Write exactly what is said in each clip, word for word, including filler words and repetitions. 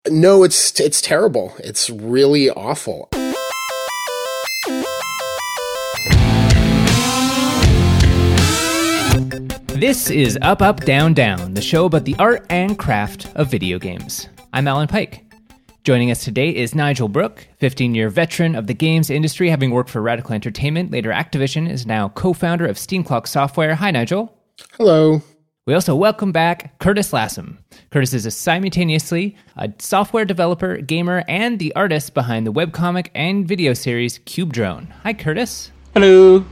No, it's it's terrible. It's really awful. This is Up, Up, Down, Down, the show about the art and craft of video games. I'm Alan Pike. Joining us today is Nigel Brooke, fifteen-year veteran of the games industry, having worked for Radical Entertainment, later Activision, is now co-founder of Steam Clock Software. Hi, Nigel. Hello. We also welcome back Curtis Lassum. Curtis is a simultaneously a software developer, gamer, and the artist behind the webcomic and video series Cube Drone. Hi, Curtis. Hello.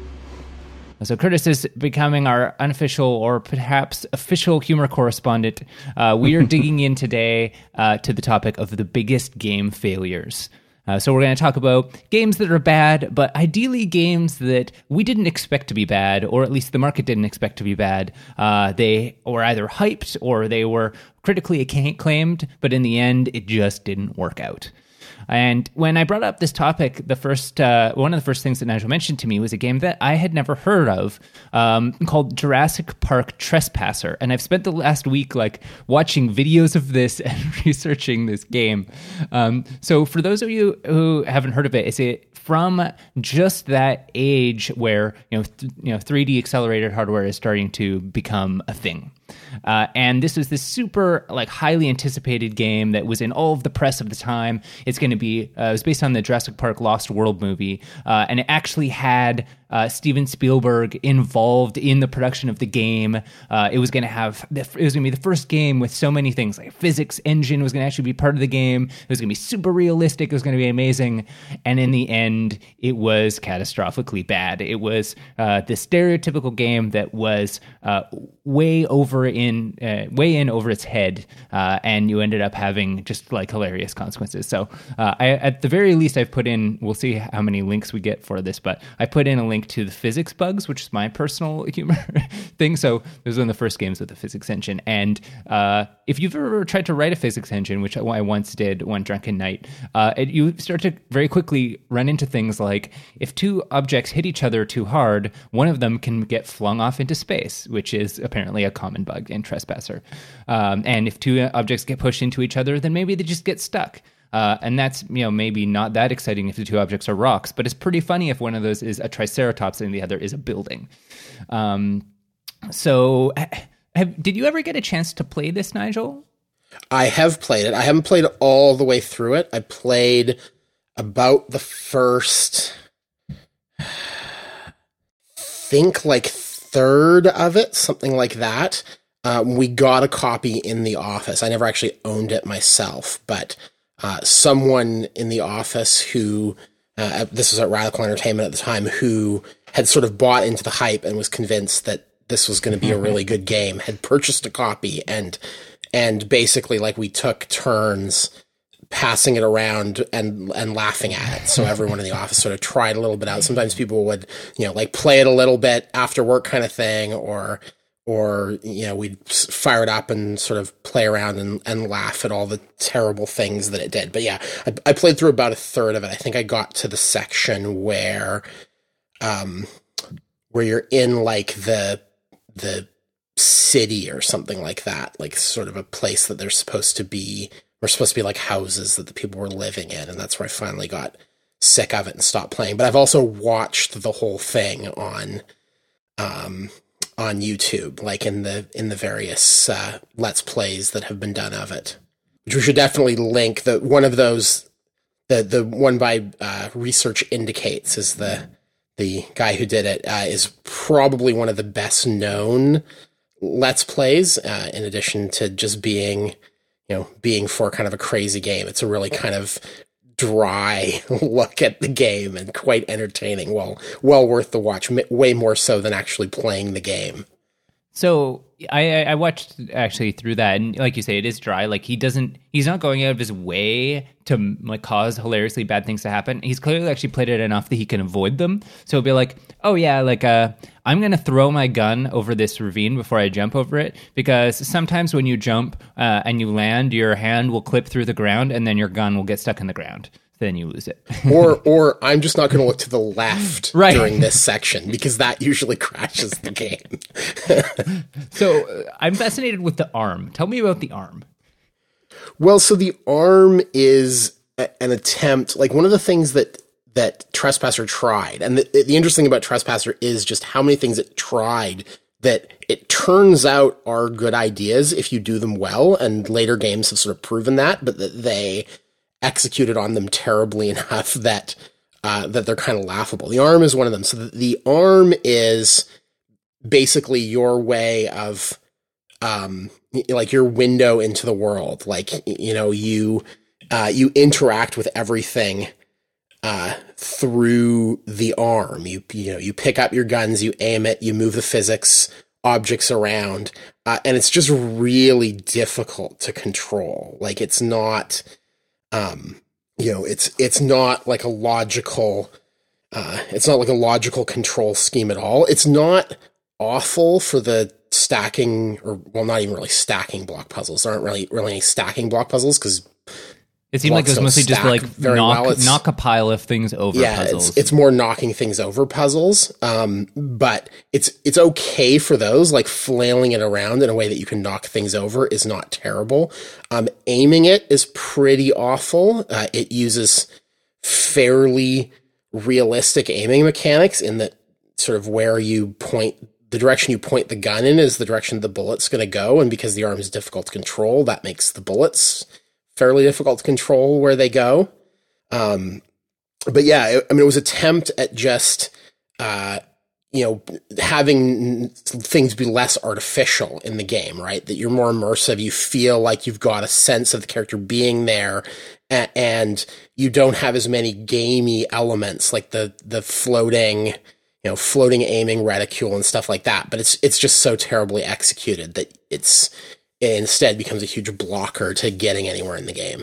So Curtis is becoming our unofficial or perhaps official humor correspondent. Uh, we are digging in today uh, to the topic of the biggest game failures. Uh, so we're going to talk about games that are bad, but ideally games that we didn't expect to be bad, or at least the market didn't expect to be bad. Uh, they were either hyped or they were critically acclaimed, but in the end, it just didn't work out. And when I brought up this topic, the first uh, one of the first things that Nigel mentioned to me was a game that I had never heard of, um, called Jurassic Park Trespasser. And I've spent the last week like watching videos of this and researching this game. Um, so for those of you who haven't heard of it, it's a from just that age where you know th- you know three D accelerated hardware is starting to become a thing. Uh, and this was this super like highly anticipated game that was in all of the press of the time. It's going to be uh, it was based on the Jurassic Park Lost World movie, uh, and it actually had uh, Steven Spielberg involved in the production of the game. Uh, it was going to have it was going to be the first game with so many things, like a physics engine was going to actually be part of the game. It was going to be super realistic. It was going to be amazing, and in the end, it was catastrophically bad. It was uh, the stereotypical game that was uh, way over in uh, way in over its head, uh, and you ended up having just like hilarious consequences. So uh, I, at the very least, I've put in, we'll see how many links we get for this, but I put in a link to the physics bugs, which is my personal humor thing. So this was one of the first games with the physics engine. And uh, if you've ever tried to write a physics engine, which I once did one drunken night, uh, it, you start to very quickly run into things like if two objects hit each other too hard, one of them can get flung off into space, which is apparently a common bug in Trespasser. Um, and if two objects get pushed into each other, then maybe they just get stuck. Uh, and that's, you know, maybe not that exciting if the two objects are rocks, but it's pretty funny if one of those is a triceratops and the other is a building. Um, so have, did you ever get a chance to play this, Nigel? I have played it. I haven't played all the way through it. I played about the first, think like third of it, something like that. Um, we got a copy in the office. I never actually owned it myself, but uh, someone in the office who, uh, this was at Radical Entertainment at the time, who had sort of bought into the hype and was convinced that this was going to be a really good game, had purchased a copy, and and basically like we took turns passing it around and and laughing at it. So everyone in the office sort of tried a little bit out. Sometimes people would, you know, like play it a little bit after work kind of thing, or or, you know, we'd fire it up and sort of play around and, and laugh at all the terrible things that it did. But yeah, I, I played through about a third of it. I think I got to the section where, um, where you're in like the, the city or something like that, like sort of a place that they're supposed to be, or supposed to be like houses that the people were living in. And that's where I finally got sick of it and stopped playing. But I've also watched the whole thing on, um, on YouTube, like in the in the various uh, Let's Plays that have been done of it, which we should definitely link. The one of those, the the one by uh, Research Indicates is the the guy who did it, uh, is probably one of the best known Let's Plays. Uh, in addition to just being, you know, being for kind of a crazy game, it's a really kind of dry look at the game and quite entertaining. Well, well worth the watch, way more so than actually playing the game. So I, I watched actually through that, and like you say, it is dry. Like he doesn't, he's not going out of his way to like cause hilariously bad things to happen. He's clearly actually played it enough that he can avoid them. So it'll be like, oh yeah, like uh, I'm gonna throw my gun over this ravine before I jump over it, because sometimes when you jump uh, and you land, your hand will clip through the ground, and then your gun will get stuck in the ground. Then you lose it. or or I'm just not going to look to the left right. during this section, because that usually crashes the game. So uh, I'm fascinated with the arm. Tell me about the arm. Well, so the arm is a, an attempt, like one of the things that that Trespasser tried, and the, the interesting thing about Trespasser is just how many things it tried that it turns out are good ideas if you do them well, and later games have sort of proven that, but that they executed on them terribly enough that uh, that they're kind of laughable. The arm is one of them. So the, the arm is basically your way of, um, like your window into the world. Like, you know, you uh, you interact with everything uh, through the arm. You you know, you pick up your guns, you aim it, you move the physics objects around, uh, and it's just really difficult to control. Like, it's not, um, you know, it's it's not like a logical, uh, it's not like a logical control scheme at all. It's not awful for the stacking, or well, not even really stacking block puzzles. There aren't really really any stacking block puzzles because it seemed like it was mostly just like knock, well. knock a pile of things over yeah, puzzles. It's, it's more knocking things over puzzles. Um, but it's it's okay for those, like flailing it around in a way that you can knock things over is not terrible. Um, aiming it is pretty awful. Uh, it uses fairly realistic aiming mechanics in that sort of where you point, the direction you point the gun in is the direction the bullet's going to go. And because the arm is difficult to control, that makes the bullets fairly difficult to control where they go. Um, but yeah, it, I mean, it was an attempt at just, uh, you know, having things be less artificial in the game, right? That you're more immersive. You feel like you've got a sense of the character being there, a- and you don't have as many gamey elements like the, the floating, you know, floating aiming reticule and stuff like that. But it's, it's just so terribly executed that it's, it instead becomes a huge blocker to getting anywhere in the game.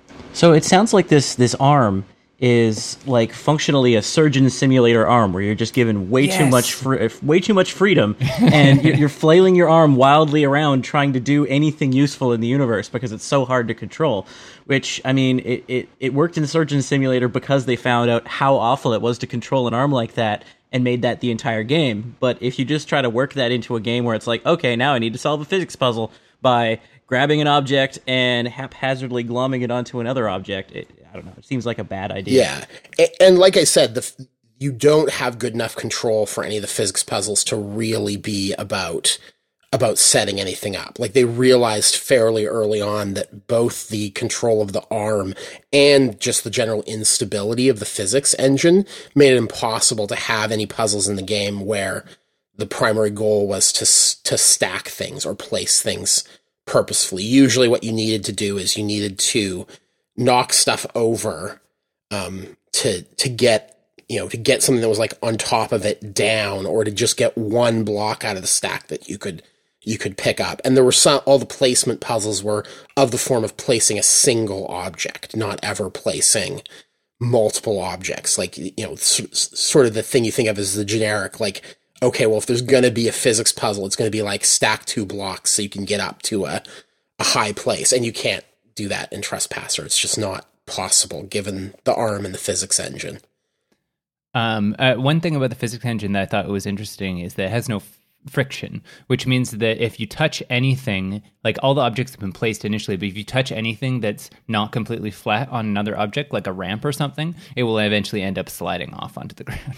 So it sounds like this this arm is like functionally a surgeon simulator arm, where you're just given way yes. too much fr- way too much freedom, and you're, you're flailing your arm wildly around trying to do anything useful in the universe because it's so hard to control. Which, I mean, it, it, it worked in Surgeon Simulator because they found out how awful it was to control an arm like that and made that the entire game. But if you just try to work that into a game where it's like, okay, now I need to solve a physics puzzle by grabbing an object and haphazardly glomming it onto another object, it, I don't know, it seems like a bad idea. Yeah, and, and like I said, the you don't have good enough control for any of the physics puzzles to really be about about setting anything up. Like, they realized fairly early on that both the control of the arm and just the general instability of the physics engine made it impossible to have any puzzles in the game where the primary goal was to to stack things or place things purposefully. Usually what you needed to do is you needed to knock stuff over um, to to get, you know, to get something that was like on top of it down, or to just get one block out of the stack that you could you could pick up. And there were some, all the placement puzzles were of the form of placing a single object, not ever placing multiple objects. Like, you know, sort of the thing you think of as the generic, like, okay, well, if there's going to be a physics puzzle, it's going to be like stack two blocks so you can get up to a, a high place. And you can't do that in Trespasser. It's just not possible given the arm and the physics engine. Um, uh, one thing about the physics engine that I thought was interesting is that it has no f- friction, which means that if you touch anything, like all the objects have been placed initially, but if you touch anything that's not completely flat on another object, like a ramp or something, it will eventually end up sliding off onto the ground.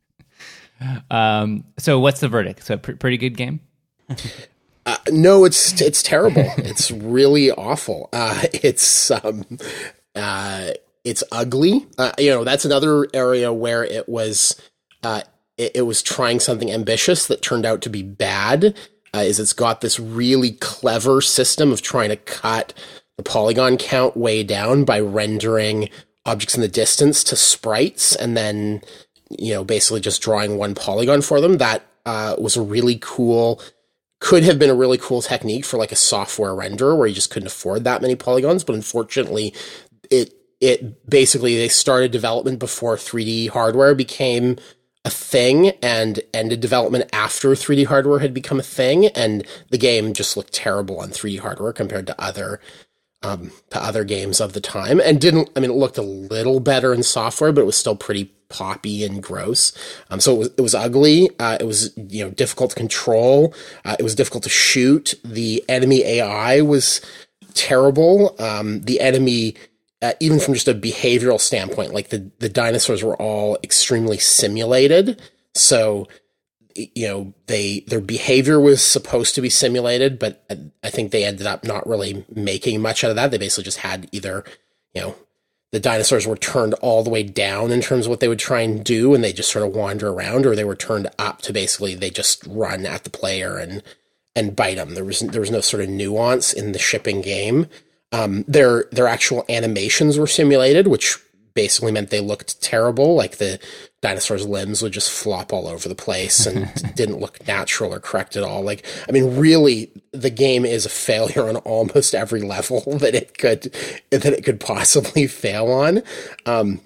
um, so what's the verdict? So pr- pretty good game? Uh, no, it's it's terrible. It's really awful. Uh, it's um, uh, it's ugly. Uh, you know, that's another area where it was uh, it, it was trying something ambitious that turned out to be bad. Uh, is it's got this really clever system of trying to cut the polygon count way down by rendering objects in the distance to sprites, and then, you know, basically just drawing one polygon for them. That uh, was a really cool. Could have been a really cool technique for like a software renderer where you just couldn't afford that many polygons, but unfortunately it it basically they started development before three D hardware became a thing and ended development after three D hardware had become a thing, and the game just looked terrible on three D hardware compared to other um to other games of the time, and didn't I mean it looked a little better in software, but it was still pretty poppy and gross. Um, so it was, it was ugly. Uh, it was, you know, difficult to control. Uh, it was difficult to shoot. The enemy A I was terrible. Um, the enemy, uh, even from just a behavioral standpoint, like the, the dinosaurs were all extremely simulated. So, you know, they, their behavior was supposed to be simulated, but I think they ended up not really making much out of that. They basically just had either, you know, the dinosaurs were turned all the way down in terms of what they would try and do, and they just sort of wander around, or they were turned up to basically they just run at the player and and bite them. There was there was no sort of nuance in the shipping game. Um, their their actual animations were simulated, which basically meant they looked terrible. Like the dinosaurs' limbs would just flop all over the place and didn't look natural or correct at all. Like, I mean, really, the game is a failure on almost every level that it could that it could possibly fail on. Um,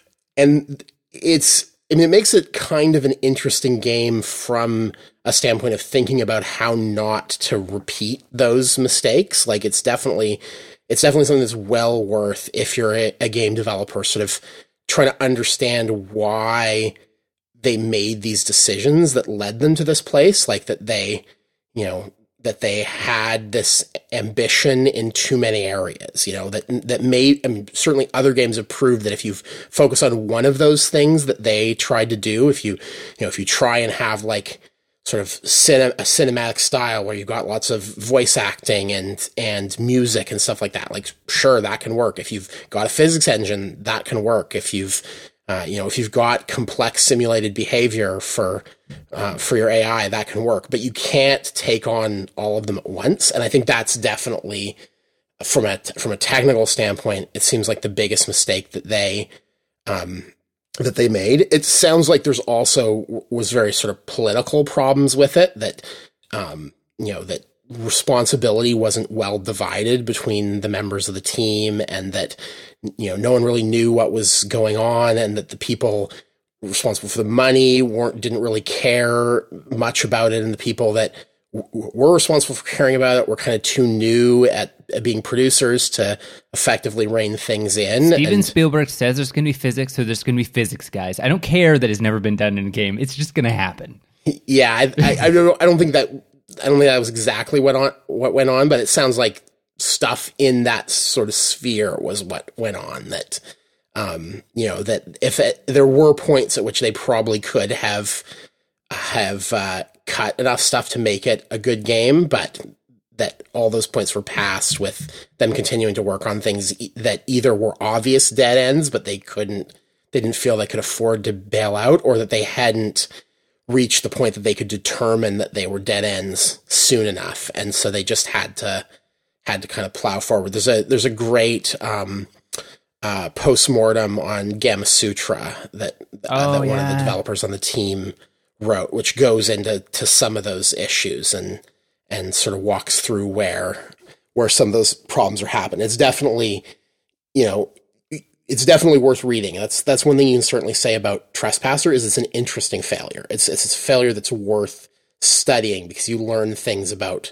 and it's, I mean, it makes it kind of an interesting game from a standpoint of thinking about how not to repeat those mistakes. Like, it's definitely, it's definitely something that's well worth, if you're a, a game developer, sort of trying to understand why they made these decisions that led them to this place. Like that they, you know, that they had this ambition in too many areas, you know, that, that may, I mean, certainly other games have proved that if you focus on one of those things that they tried to do, if you, you know, if you try and have like sort of cine, a cinematic style where you've got lots of voice acting and, and music and stuff like that, like, sure, that can work. If you've got a physics engine, that can work. If you've, Uh, you know, if you've got complex simulated behavior for uh, for your A I, that can work. But you can't take on all of them at once. And I think that's definitely, from a from a technical standpoint, it seems like the biggest mistake that they um, that they made. It sounds like there's also was very sort of political problems with it. That um, you know that responsibility wasn't well divided between the members of the team, and that, you know, no one really knew what was going on, and that the people responsible for the money weren't, didn't really care much about it. And the people that w- were responsible for caring about it were kind of too new at, at being producers to effectively rein things in. Steven and, Spielberg says there's going to be physics, so there's going to be physics, guys. I don't care that it's never been done in a game. It's just going to happen. Yeah. I, I, I don't, I don't think that, I don't think that was exactly what on, what went on, but it sounds like stuff in that sort of sphere was what went on. That, um, you know, that if it, there were points at which they probably could have, have, uh, cut enough stuff to make it a good game, but that all those points were passed with them continuing to work on things that either were obvious dead ends, but they couldn't, they didn't feel they could afford to bail out, or that they hadn't reached the point that they could determine that they were dead ends soon enough. And so they just had to, had to kind of plow forward. There's a, there's a great, um, uh, post-mortem on Gamma Sutra that, uh, oh, that yeah. one of the developers on the team wrote, which goes into, to some of those issues and, and sort of walks through where, where some of those problems are happening. It's definitely, you know, it's definitely worth reading. That's that's one thing you can certainly say about Trespasser, is it's an interesting failure. It's it's a failure that's worth studying, because you learn things about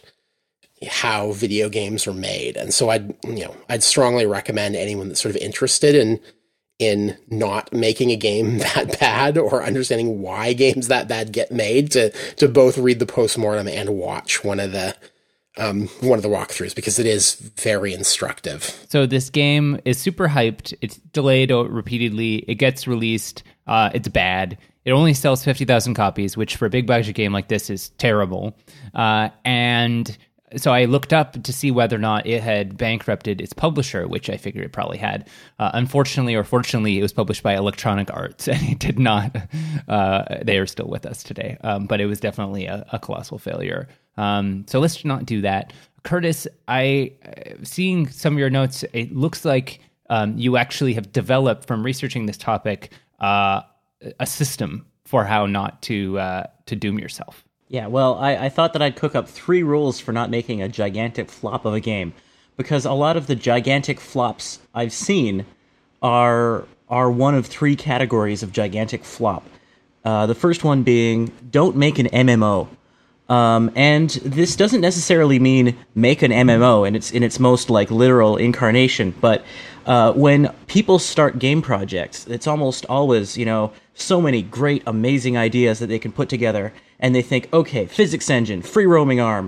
how video games are made. And so I'd you know I'd strongly recommend anyone that's sort of interested in in not making a game that bad, or understanding why games that bad get made, to to both read the postmortem and watch one of the Um, one of the walkthroughs, because it is very instructive. So this game is super hyped. It's delayed repeatedly. It gets released. Uh, it's bad. It only sells fifty thousand copies, which for a big budget game like this is terrible. Uh, and so I looked up to see whether or not it had bankrupted its publisher, which I figured it probably had. Uh, unfortunately, or fortunately, it was published by Electronic Arts, and it did not. Uh, they are still with us today. Um, but it was definitely a, a colossal failure. Um, so let's not do that. Curtis, I, seeing some of your notes, it looks like um, you actually have developed, from researching this topic, uh, a system for how not to uh, to doom yourself. Yeah, well, I, I thought that I'd cook up three rules for not making a gigantic flop of a game, because a lot of the gigantic flops I've seen are are one of three categories of gigantic flop. Uh, the first one being, don't make an M M O. Um, and this doesn't necessarily mean make an M M O in its in its most like literal incarnation, but uh, when people start game projects, it's almost always, you know, so many great, amazing ideas that they can put together, and they think, okay, physics engine, free roaming arm,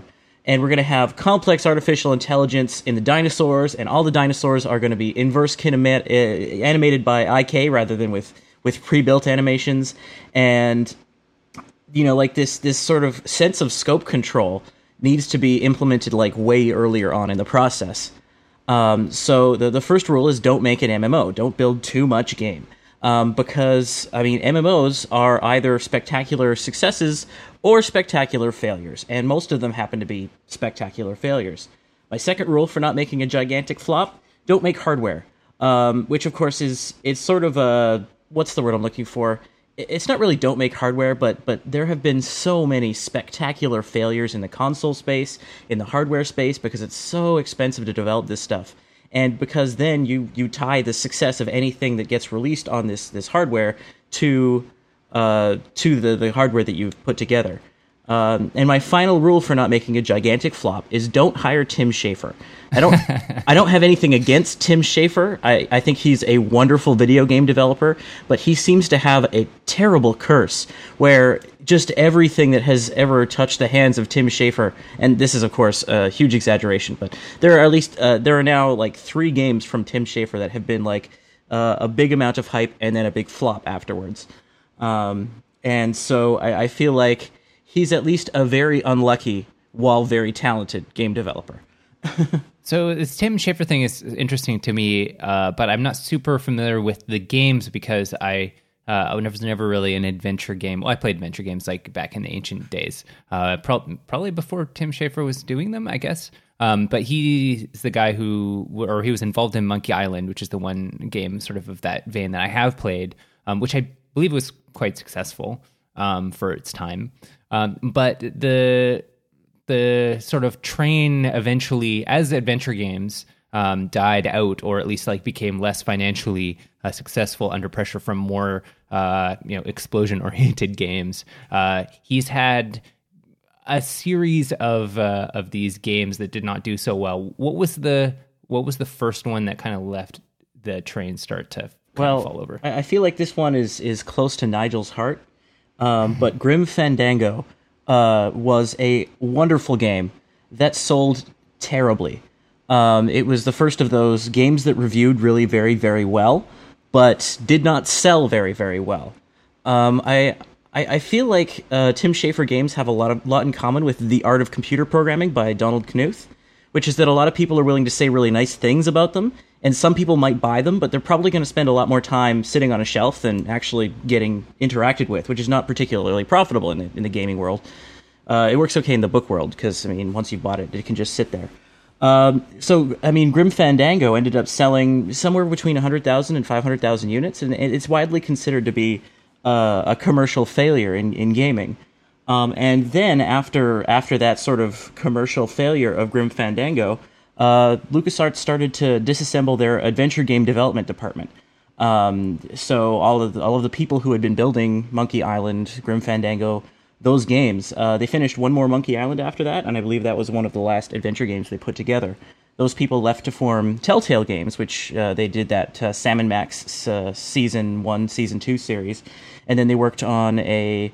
and we're going to have complex artificial intelligence in the dinosaurs, and all the dinosaurs are going to be inverse kinema- uh, animated by I K rather than with, with pre-built animations, and you know, like this this sort of sense of scope control needs to be implemented like way earlier on in the process. Um, so the the first rule is don't make an M M O, don't build too much game. Um, because, I mean, M M Os are either spectacular successes or spectacular failures, and most of them happen to be spectacular failures. My second rule for not making a gigantic flop, don't make hardware, um, which, of course, is it's sort of a, what's the word I'm looking for? It's not really don't make hardware, but but there have been so many spectacular failures in the console space, in the hardware space, because it's so expensive to develop this stuff. And because then you, you tie the success of anything that gets released on this this hardware to uh, to the, the hardware that you've put together. Um, and my final rule for not making a gigantic flop is don't hire Tim Schafer. I don't I don't have anything against Tim Schafer. I, I think he's a wonderful video game developer, but he seems to have a terrible curse where just everything that has ever touched the hands of Tim Schafer, and this is of course a huge exaggeration, but there are at least uh, there are now like three games from Tim Schafer that have been like uh, a big amount of hype and then a big flop afterwards. Um, and so I, I feel like he's at least a very unlucky while very talented game developer. So this Tim Schafer thing is interesting to me, uh, but I'm not super familiar with the games because I uh, I was never really an adventure game. Well, I played adventure games like back in the ancient days, uh, pro- probably before Tim Schafer was doing them, I guess. Um, but he's the guy who, or he was involved in Monkey Island, which is the one game sort of of that vein that I have played, um, which I believe was quite successful um, for its time. Um, but the the sort of train eventually, as adventure games um, died out, or at least like became less financially uh, successful under pressure from more uh, you know explosion-oriented games, uh, he's had a series of uh, of these games that did not do so well. What was the what was the first one that kind of left the train start to kind well, of fall over? I feel like this one is is close to Nigel's heart. Um, but Grim Fandango uh, was a wonderful game that sold terribly. Um, it was the first of those games that reviewed really very, very well, but did not sell very, very well. Um, I, I I feel like uh, Tim Schafer games have a lot of lot in common with The Art of Computer Programming by Donald Knuth, which is that a lot of people are willing to say really nice things about them, and some people might buy them, but they're probably going to spend a lot more time sitting on a shelf than actually getting interacted with, which is not particularly profitable in the, in the gaming world. Uh, it works okay in the book world, because, I mean, once you've bought it, it can just sit there. Um, so, I mean, Grim Fandango ended up selling somewhere between one hundred thousand and five hundred thousand units, and it's widely considered to be uh, a commercial failure in, in gaming. Um, and then, after after that sort of commercial failure of Grim Fandango, Uh, LucasArts started to disassemble their adventure game development department. Um, so all of the, all of the people who had been building Monkey Island, Grim Fandango, those games, uh, they finished one more Monkey Island after that, and I believe that was one of the last adventure games they put together. Those people left to form Telltale Games, which uh, they did that uh, Sam and Max uh, Season one, Season two series, and then they worked on a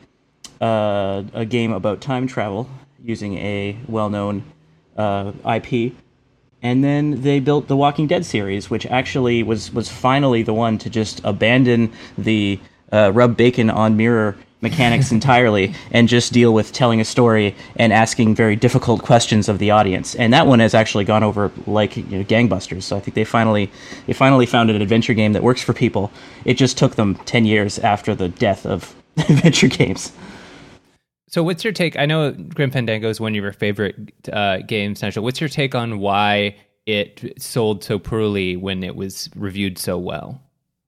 uh, a game about time travel using a well-known uh, I P. And then they built the Walking Dead series, which actually was, was finally the one to just abandon the uh, rub bacon on mirror mechanics entirely and just deal with telling a story and asking very difficult questions of the audience. And that one has actually gone over like you know, gangbusters. So I think they finally they finally found an adventure game that works for people. It just took them ten years after the death of adventure games. So what's your take? I know Grim Fandango is one of your favorite uh, games, Nigel. What's your take on why it sold so poorly when it was reviewed so well?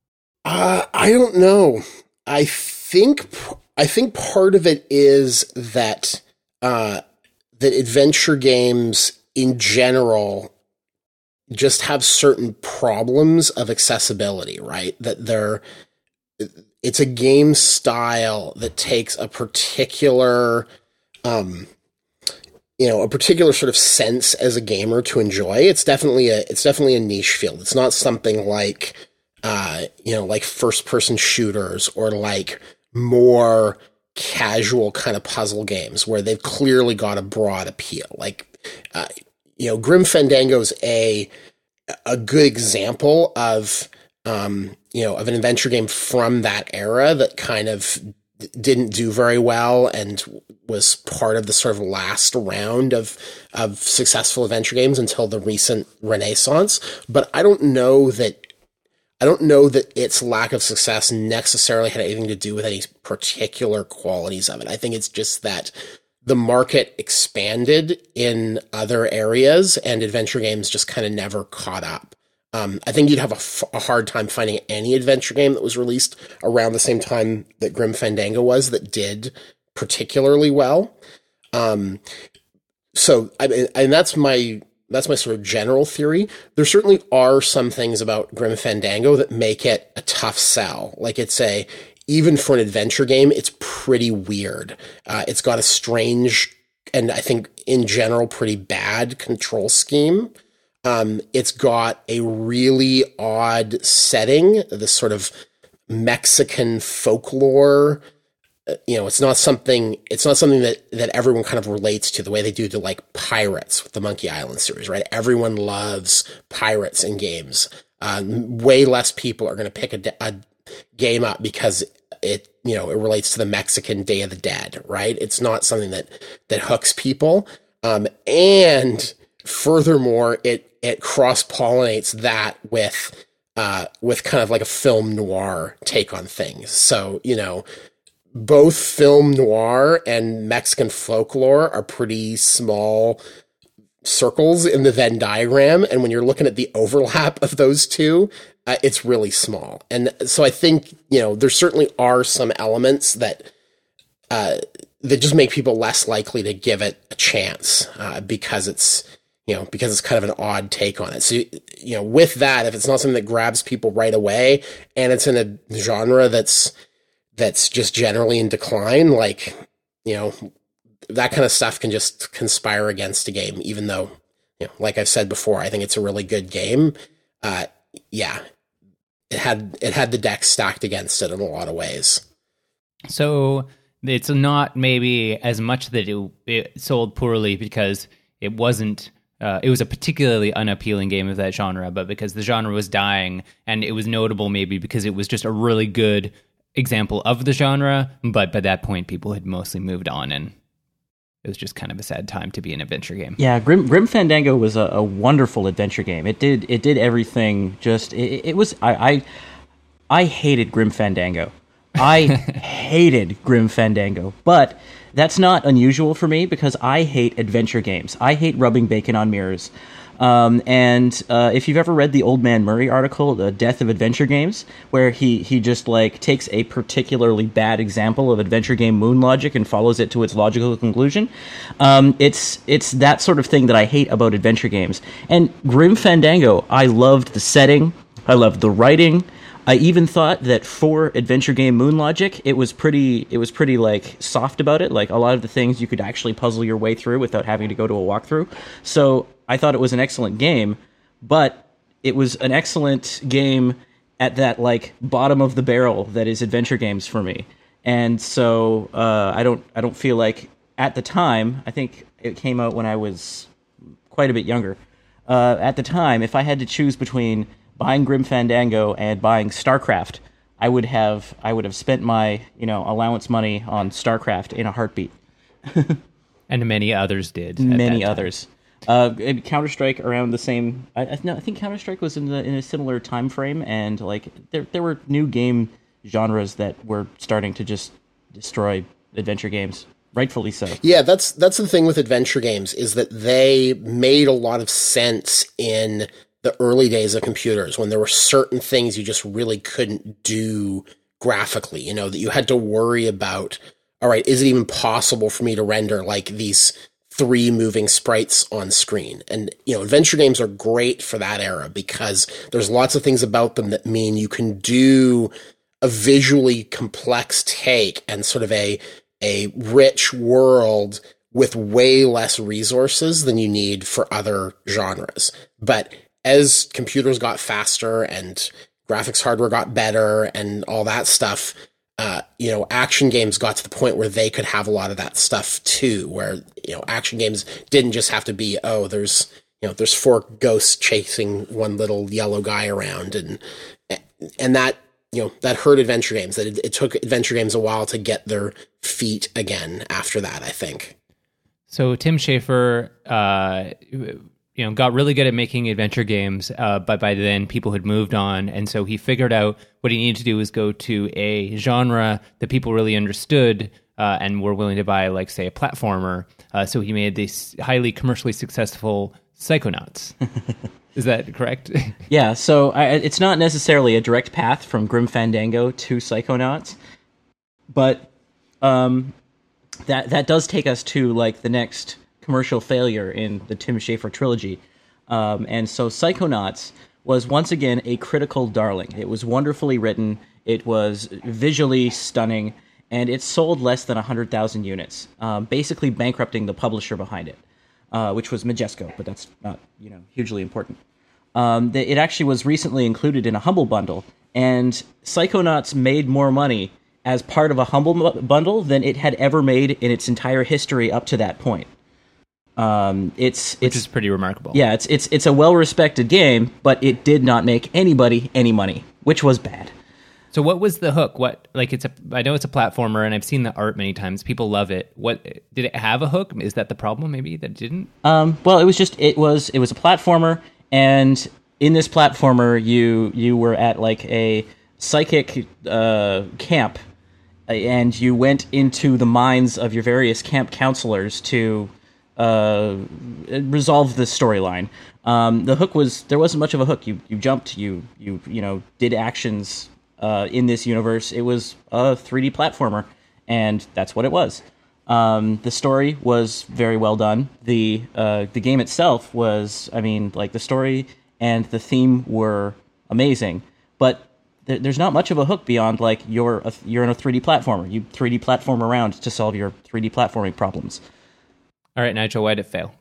Uh, I don't know. I think I think part of it is that uh, that adventure games in general just have certain problems of accessibility, right? That they're It's a game style that takes a particular, um, you know, a particular sort of sense as a gamer to enjoy. It's definitely a, it's definitely a niche field. It's not something like, uh, you know, like first person shooters or like more casual kind of puzzle games where they've clearly got a broad appeal. Like uh, you know, Grim Fandango's a a good example of um, you know of an adventure game from that era that kind of d- didn't do very well and was part of the sort of last round of of successful adventure games until the recent Renaissance. But I don't know that I don't know that its lack of success necessarily had anything to do with any particular qualities of it. I think it's just that the market expanded in other areas and adventure games just kind of never caught up. Um, I think you'd have a, f- a hard time finding any adventure game that was released around the same time that Grim Fandango was that did particularly well. Um, so, I mean, and that's my that's my sort of general theory. There certainly are some things about Grim Fandango that make it a tough sell. Like it's a even for an adventure game, it's pretty weird. Uh, it's got a strange and I think in general pretty bad control scheme. Um, it's got a really odd setting, this sort of Mexican folklore. Uh, you know, it's not something, it's not something that, that everyone kind of relates to the way they do to like Pirates with the Monkey Island series, right? Everyone loves pirates in games. Uh, way less people are going to pick a, a game up because it, you know, it relates to the Mexican Day of the Dead, right? It's not something that, that hooks people. Um, and furthermore, it, it cross-pollinates that with, uh, with kind of like a film noir take on things. So, you know, both film noir and Mexican folklore are pretty small circles in the Venn diagram. And when you're looking at the overlap of those two, uh, it's really small. And so I think, you know, there certainly are some elements that, uh, that just make people less likely to give it a chance, uh, because it's, you know, because it's kind of an odd take on it. So, you know, with that, if it's not something that grabs people right away and it's in a genre that's, that's just generally in decline, like, you know, that kind of stuff can just conspire against a game, even though, you know, like I've said before, I think it's a really good game. Uh, yeah, it had, it had the deck stacked against it in a lot of ways. So it's not maybe as much that it, it sold poorly because it wasn't, uh, it was a particularly unappealing game of that genre, but because the genre was dying, and it was notable maybe because it was just a really good example of the genre, but by that point people had mostly moved on and it was just kind of a sad time to be an adventure game. Yeah, Grim, Grim Fandango was a, a wonderful adventure game. It did it did everything. Just it, it was I, I I hated Grim Fandango. I hated Grim Fandango, but that's not unusual for me because I hate adventure games. I hate rubbing bacon on mirrors. Um, and uh, if you've ever read the Old Man Murray article, The Death of Adventure Games, where he, he just like takes a particularly bad example of adventure game moon logic and follows it to its logical conclusion, um, it's it's that sort of thing that I hate about adventure games. And Grim Fandango, I loved the setting, I loved the writing. I even thought that for adventure game moon logic, it was pretty it was pretty like soft about it. Like a lot of the things you could actually puzzle your way through without having to go to a walkthrough. So I thought it was an excellent game, but it was an excellent game at that like bottom of the barrel that is adventure games for me. And so uh, I don't I don't feel like at the time, I think it came out when I was quite a bit younger. Uh, at the time, if I had to choose between buying Grim Fandango and buying StarCraft, I would have I would have spent my you know allowance money on StarCraft in a heartbeat. And many others did. Many others. Uh, Counter-Strike around the same. I, I, no, I think Counter-Strike was in the in a similar time frame, and like there there were new game genres that were starting to just destroy adventure games. Rightfully so. Yeah, that's that's the thing with adventure games is that they made a lot of sense in the early days of computers when there were certain things you just really couldn't do graphically, you know, that you had to worry about, all right, is it even possible for me to render like these three moving sprites on screen? And, you know, adventure games are great for that era because there's lots of things about them that mean you can do a visually complex take and sort of a, a rich world with way less resources than you need for other genres. But as computers got faster and graphics hardware got better and all that stuff, uh, you know, action games got to the point where they could have a lot of that stuff too, where, you know, action games didn't just have to be, oh, there's, you know, there's four ghosts chasing one little yellow guy around, and and that, you know, that hurt adventure games. That it, it took adventure games a while to get their feet again after that, I think. So Tim Schafer, uh, you know, got really good at making adventure games, uh, but by then people had moved on, and so he figured out what he needed to do was go to a genre that people really understood uh, and were willing to buy, like, say, a platformer. Uh, so he made this highly commercially successful Psychonauts. Is that correct? Yeah, so I, it's not necessarily a direct path from Grim Fandango to Psychonauts, but um, that that does take us to, like, the next commercial failure in the Tim Schafer trilogy. Um, and so Psychonauts was once again a critical darling. It was wonderfully written, it was visually stunning, and it sold less than one hundred thousand units, um, basically bankrupting the publisher behind it. Uh, which was Majesco, but that's not, you know, hugely important. Um, the, it actually was recently included in a Humble Bundle, and Psychonauts made more money as part of a Humble Bundle than it had ever made in its entire history up to that point. Um, it's which it's, is pretty remarkable. Yeah, it's it's it's a well-respected game, but it did not make anybody any money, which was bad. So what was the hook? What, like, it's a, I know it's a platformer, and I've seen the art many times. People love it. What, did it have a hook? Is that the problem, maybe, that it didn't? Um, well, it was just, it was, it was a platformer, and in this platformer, you, you were at, like, a psychic, uh, camp, and you went into the minds of your various camp counselors to, uh, resolve the storyline. Um, the hook was, there wasn't much of a hook. You, you jumped, you, you, you know, did actions, Uh, in this universe. It was a three D platformer, and that's what it was. Um, the story was very well done. The uh, the game itself was, I mean, like, the story and the theme were amazing, but th- there's not much of a hook beyond, like, you're a, you're in a three D platformer. You three D platform around to solve your three D platforming problems. All right, Nigel, why did it fail?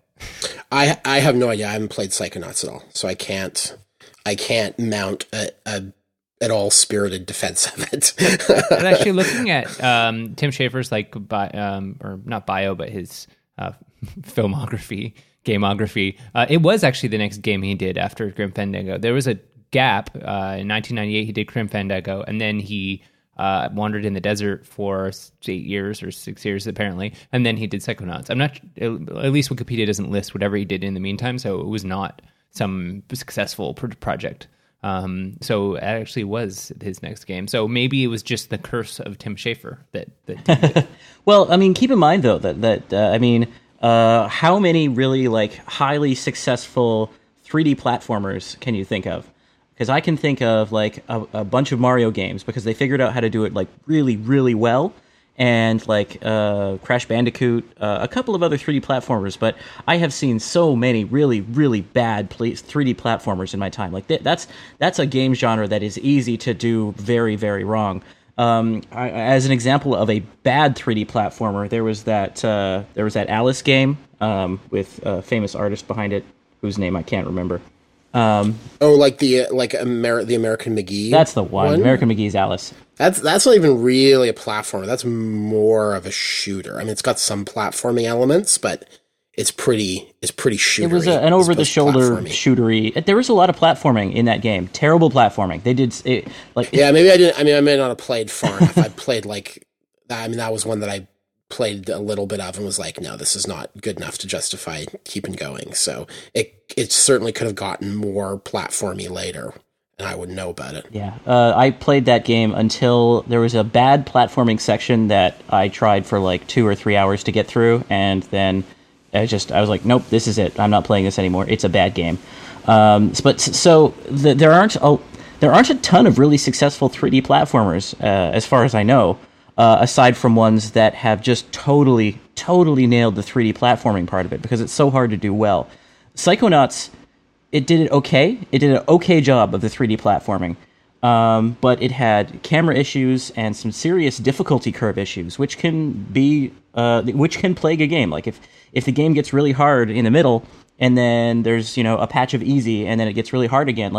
I I have no idea. I haven't played Psychonauts at all, so I can't I can't mount a, a at all spirited defense of it. But actually, looking at um, Tim Schafer's, like, bi- um, or not bio, but his uh, filmography, gameography, uh, it was actually the next game he did after Grim Fandango. There was a gap. Uh, in nineteen ninety-eight, he did Grim Fandango, and then he uh, wandered in the desert for eight years or six years, apparently, and then he did Psychonauts. I'm not, at least Wikipedia doesn't list whatever he did in the meantime, so it was not some successful pr- project. Um, so it actually was his next game. So maybe it was just the curse of Tim Schafer that. that Well, I mean, keep in mind though that that uh, I mean, uh, how many really, like, highly successful three D platformers can you think of? Because I can think of, like, a, a bunch of Mario games, because they figured out how to do it, like, really, really well. And, like, uh, Crash Bandicoot, uh, a couple of other three D platformers, but I have seen so many really, really bad three D platformers in my time. Like, th- that's that's a game genre that is easy to do very, very wrong. Um, I, as an example of a bad three D platformer, there was that uh, there was that Alice game um, with a famous artist behind it, whose name I can't remember. Um, oh, like the like Amer- the American McGee. That's the one. one. American McGee's Alice. That's that's not even really a platformer. That's more of a shooter. I mean, it's got some platforming elements, but it's pretty it's pretty shootery. It was a, an over-the-shoulder shootery. There was a lot of platforming in that game. Terrible platforming. They did it, like yeah. Maybe I didn't. I mean, I may not have played far enough. I played like I mean, that was one that I played a little bit of and was like, no, this is not good enough to justify keeping going. So it it certainly could have gotten more platformy later, and I wouldn't know about it. Yeah, uh, I played that game until there was a bad platforming section that I tried for like two or three hours to get through, and then I just I was like, nope, this is it. I'm not playing this anymore. It's a bad game. Um, but so the, there aren't a, there aren't a ton of really successful three D platformers, uh, as far as I know. Uh, aside from ones that have just totally, totally nailed the three D platforming part of it, because it's so hard to do well. Psychonauts, it did it okay. It did an okay job of the three D platforming, um, but it had camera issues and some serious difficulty curve issues, which can be, uh, which can plague a game. Like if if the game gets really hard in the middle, and then there's you know a patch of easy, and then it gets really hard again, like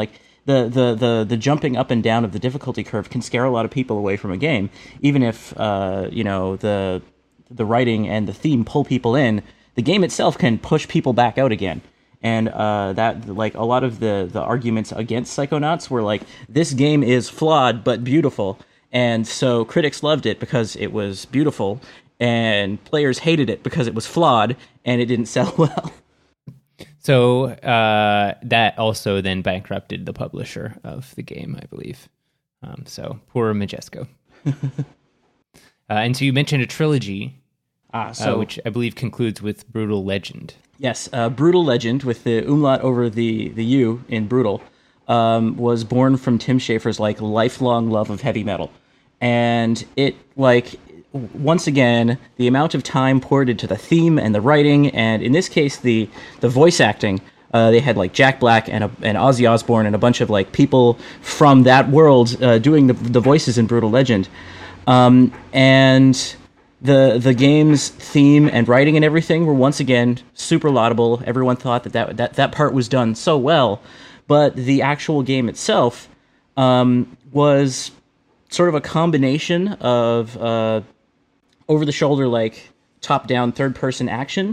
the, the, the, the jumping up and down of the difficulty curve can scare a lot of people away from a game, even if uh, you know the the writing and the theme pull people in. The game itself can push people back out again. And uh, that, like, a lot of the, the arguments against Psychonauts were like, this game is flawed but beautiful. And so critics loved it because it was beautiful, and players hated it because it was flawed and it didn't sell well. So uh, that also then bankrupted the publisher of the game, I believe. Um, so poor Majesco. uh, and so you mentioned a trilogy, ah, so, uh, which I believe concludes with Brutal Legend. Yes, uh, Brutal Legend, with the umlaut over the, the U in Brutal, um, was born from Tim Schafer's, like, lifelong love of heavy metal. And it, like, once again, the amount of time poured into the theme and the writing, and in this case, the, the voice acting, uh, they had, like, Jack Black and, a, and Ozzy Osbourne and a bunch of, like, people from that world uh, doing the, the voices in Brutal Legend. Um, and... The the game's theme and writing and everything were once again super laudable. Everyone thought that that, that, that part was done so well, but the actual game itself um, was sort of a combination of uh, over-the-shoulder, like, top-down third-person action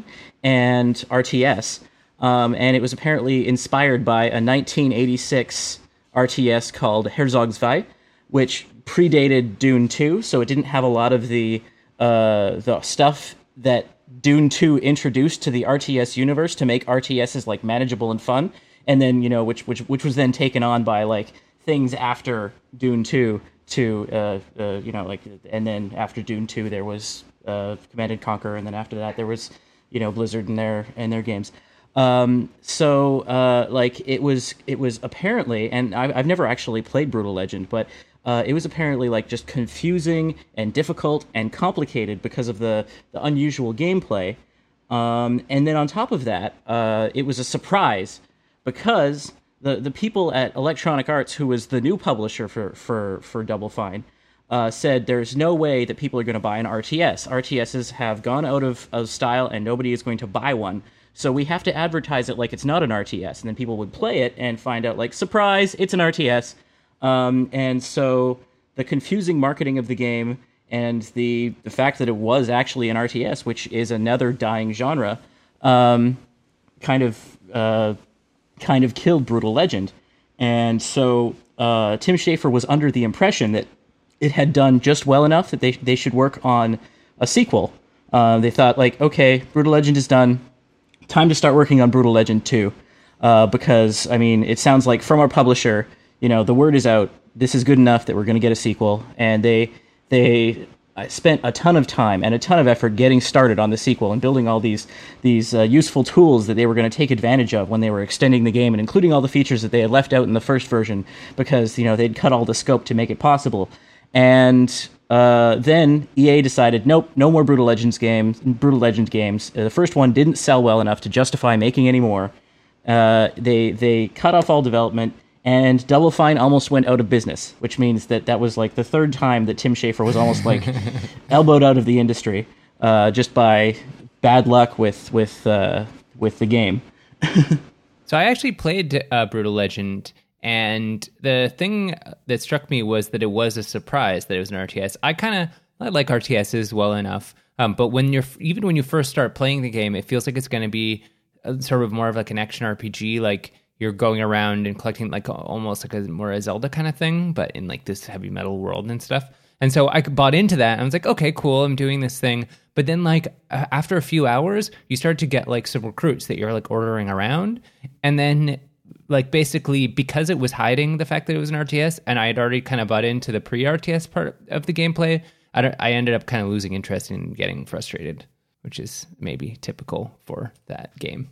and R T S. Um, and it was apparently inspired by a nineteen eighty-six R T S called Herzog zwei, which predated Dune two, so it didn't have a lot of the... Uh, the stuff that Dune two introduced to the R T S universe to make R T Ss, like, manageable and fun, and then, you know, which which which was then taken on by, like, things after Dune two to uh, uh you know, like, and then after Dune two there was uh Command and Conquer, and then after that there was, you know, Blizzard and their and their games. Um, so uh, like, it was it was apparently, and I've I've never actually played Brutal Legend, but Uh, it was apparently, like, just confusing and difficult and complicated because of the, the unusual gameplay. Um, and then on top of that, uh, it was a surprise because the, the people at Electronic Arts, who was the new publisher for, for, for Double Fine, uh, said there's no way that people are going to buy an R T S. R T Ss have gone out of, of style and nobody is going to buy one. So we have to advertise it like it's not an R T S. And then people would play it and find out, like, surprise, it's an R T S. Um, and so the confusing marketing of the game and the the fact that it was actually an R T S, which is another dying genre, um, kind of uh, kind of killed Brutal Legend. And so uh, Tim Schafer was under the impression that it had done just well enough that they they should work on a sequel. Uh, they thought, like, okay, Brutal Legend is done, time to start working on Brutal Legend two, uh, because, I mean, it sounds like from our publisher, you know, the word is out, this is good enough that we're going to get a sequel, and they they spent a ton of time and a ton of effort getting started on the sequel and building all these these uh, useful tools that they were going to take advantage of when they were extending the game, and including all the features that they had left out in the first version because, you know, they'd cut all the scope to make it possible. And uh, then E A decided, nope, no more Brutal Legends games. Brutal Legend games. Uh, the first one didn't sell well enough to justify making any more. Uh, they they cut off all development. And Double Fine almost went out of business, which means that that was, like, the third time that Tim Schafer was almost, like, elbowed out of the industry uh, just by bad luck with with uh, with the game. So I actually played uh, Brutal Legend, and the thing that struck me was that it was a surprise that it was an R T S. I kind of I like R T Ss well enough, um, but when you're even when you first start playing the game, it feels like it's going to be a, sort of more of like an action R P G, like you're going around and collecting, like, almost like a more a Zelda kind of thing, but in, like, this heavy metal world and stuff. And so I bought into that. And I was like, okay, cool, I'm doing this thing. But then, like, after a few hours, you start to get, like, some recruits that you're, like, ordering around. And then, like, basically, because it was hiding the fact that it was an R T S, and I had already kind of bought into the pre-R T S part of the gameplay, I, don't, I ended up kind of losing interest and getting frustrated, which is maybe typical for that game.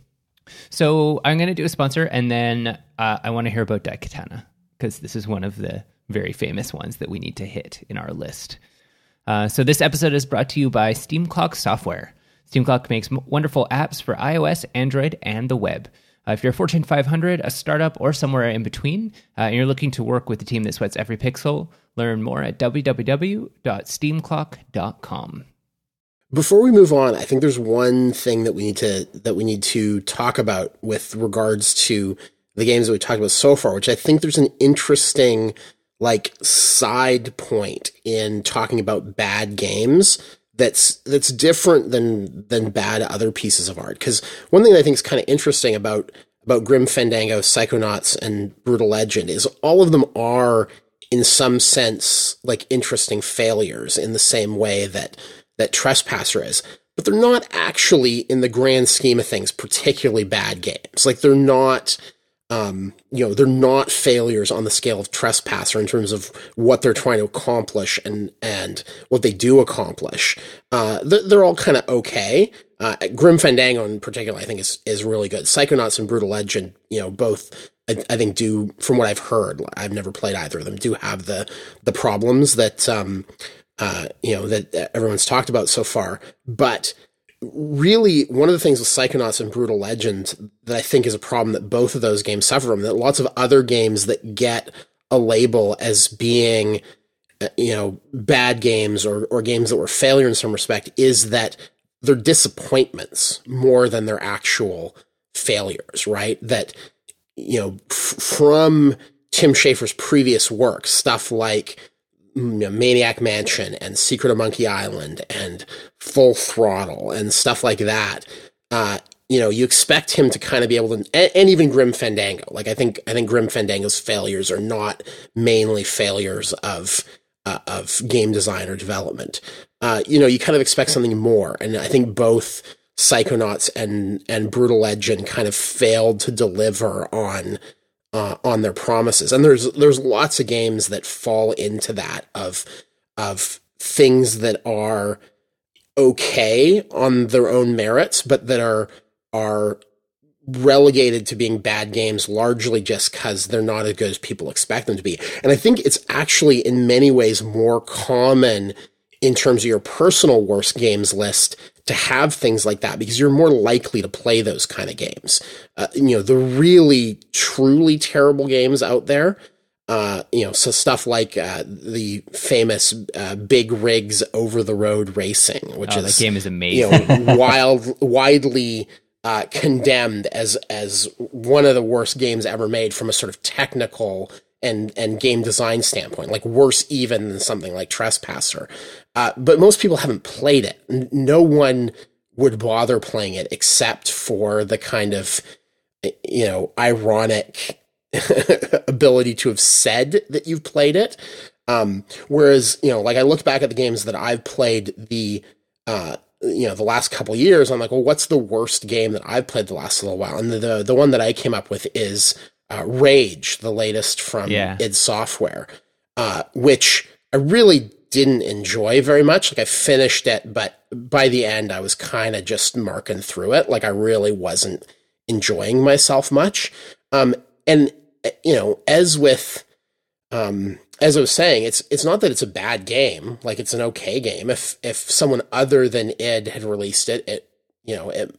So I'm going to do a sponsor, and then uh, I want to hear about Daikatana, because this is one of the very famous ones that we need to hit in our list. Uh, so this episode is brought to you by Steam Clock Software. Steam Clock makes m- wonderful apps for iOS, Android, and the web. Uh, if you're a Fortune five hundred, a startup, or somewhere in between, uh, and you're looking to work with a team that sweats every pixel, learn more at w w w dot steam clock dot com. Before we move on, I think there's one thing that we need to that we need to talk about with regards to the games that we talked about so far, which I think there's an interesting like side point in talking about bad games that's that's different than than bad other pieces of art. Because one thing that I think is kind of interesting about about Grim Fandango, Psychonauts, and Brutal Legend is all of them are in some sense like interesting failures in the same way that that Trespasser is. But they're not actually, in the grand scheme of things, particularly bad games. Like they're not, um, you know, they're not failures on the scale of Trespasser in terms of what they're trying to accomplish and and what they do accomplish. Uh, they're, they're all kind of okay. Uh, Grim Fandango in particular, I think is is really good. Psychonauts and Brutal Legend, you know, both I, I think do, from what I've heard, I've never played either of them, do have the the problems that. Um, Uh, you know, that everyone's talked about so far. But really, one of the things with Psychonauts and Brutal Legend that I think is a problem that both of those games suffer from, that lots of other games that get a label as being, uh, you know, bad games or, or games that were failure in some respect, is that they're disappointments more than they're actual failures, right? That, you know, f- from Tim Schafer's previous work, stuff like You know, Maniac Mansion and Secret of Monkey Island and Full Throttle and stuff like that. Uh, you know, you expect him to kind of be able to, and, and even Grim Fandango. Like I think, I think Grim Fandango's failures are not mainly failures of uh, of game design or development. Uh, you know, you kind of expect something more, and I think both Psychonauts and and Brutal Legend kind of failed to deliver on. Uh, on their promises. And there's there's lots of games that fall into that of of things that are okay on their own merits, but that are are relegated to being bad games largely just because they're not as good as people expect them to be. And I think it's actually in many ways more common in terms of your personal worst games list to have things like that, because you're more likely to play those kind of games. Uh, you know, the really, truly terrible games out there, uh, you know, so stuff like uh, the famous uh, Big Rigs Over the Road Racing, which oh, is, that game is amazing. You know, wild, widely uh, condemned as as one of the worst games ever made from a sort of technical and and game design standpoint, like worse even than something like Trespasser. Uh, but most people haven't played it. No one would bother playing it except for the kind of, you know, ironic ability to have said that you've played it. Um, whereas, you know, like I look back at the games that I've played the, uh, you know, the last couple of years, I'm like, well, what's the worst game that I've played the last little while? And the, the, the one that I came up with is uh, Rage, the latest from yeah. id Software, uh, which I really didn't enjoy very much. Like I finished it, but by the end I was kind of just marking through it. Like I really wasn't enjoying myself much. Um, and you know, as with, um, as I was saying, it's, it's not that it's a bad game. Like it's an okay game. If, if someone other than id had released it, it, you know, it,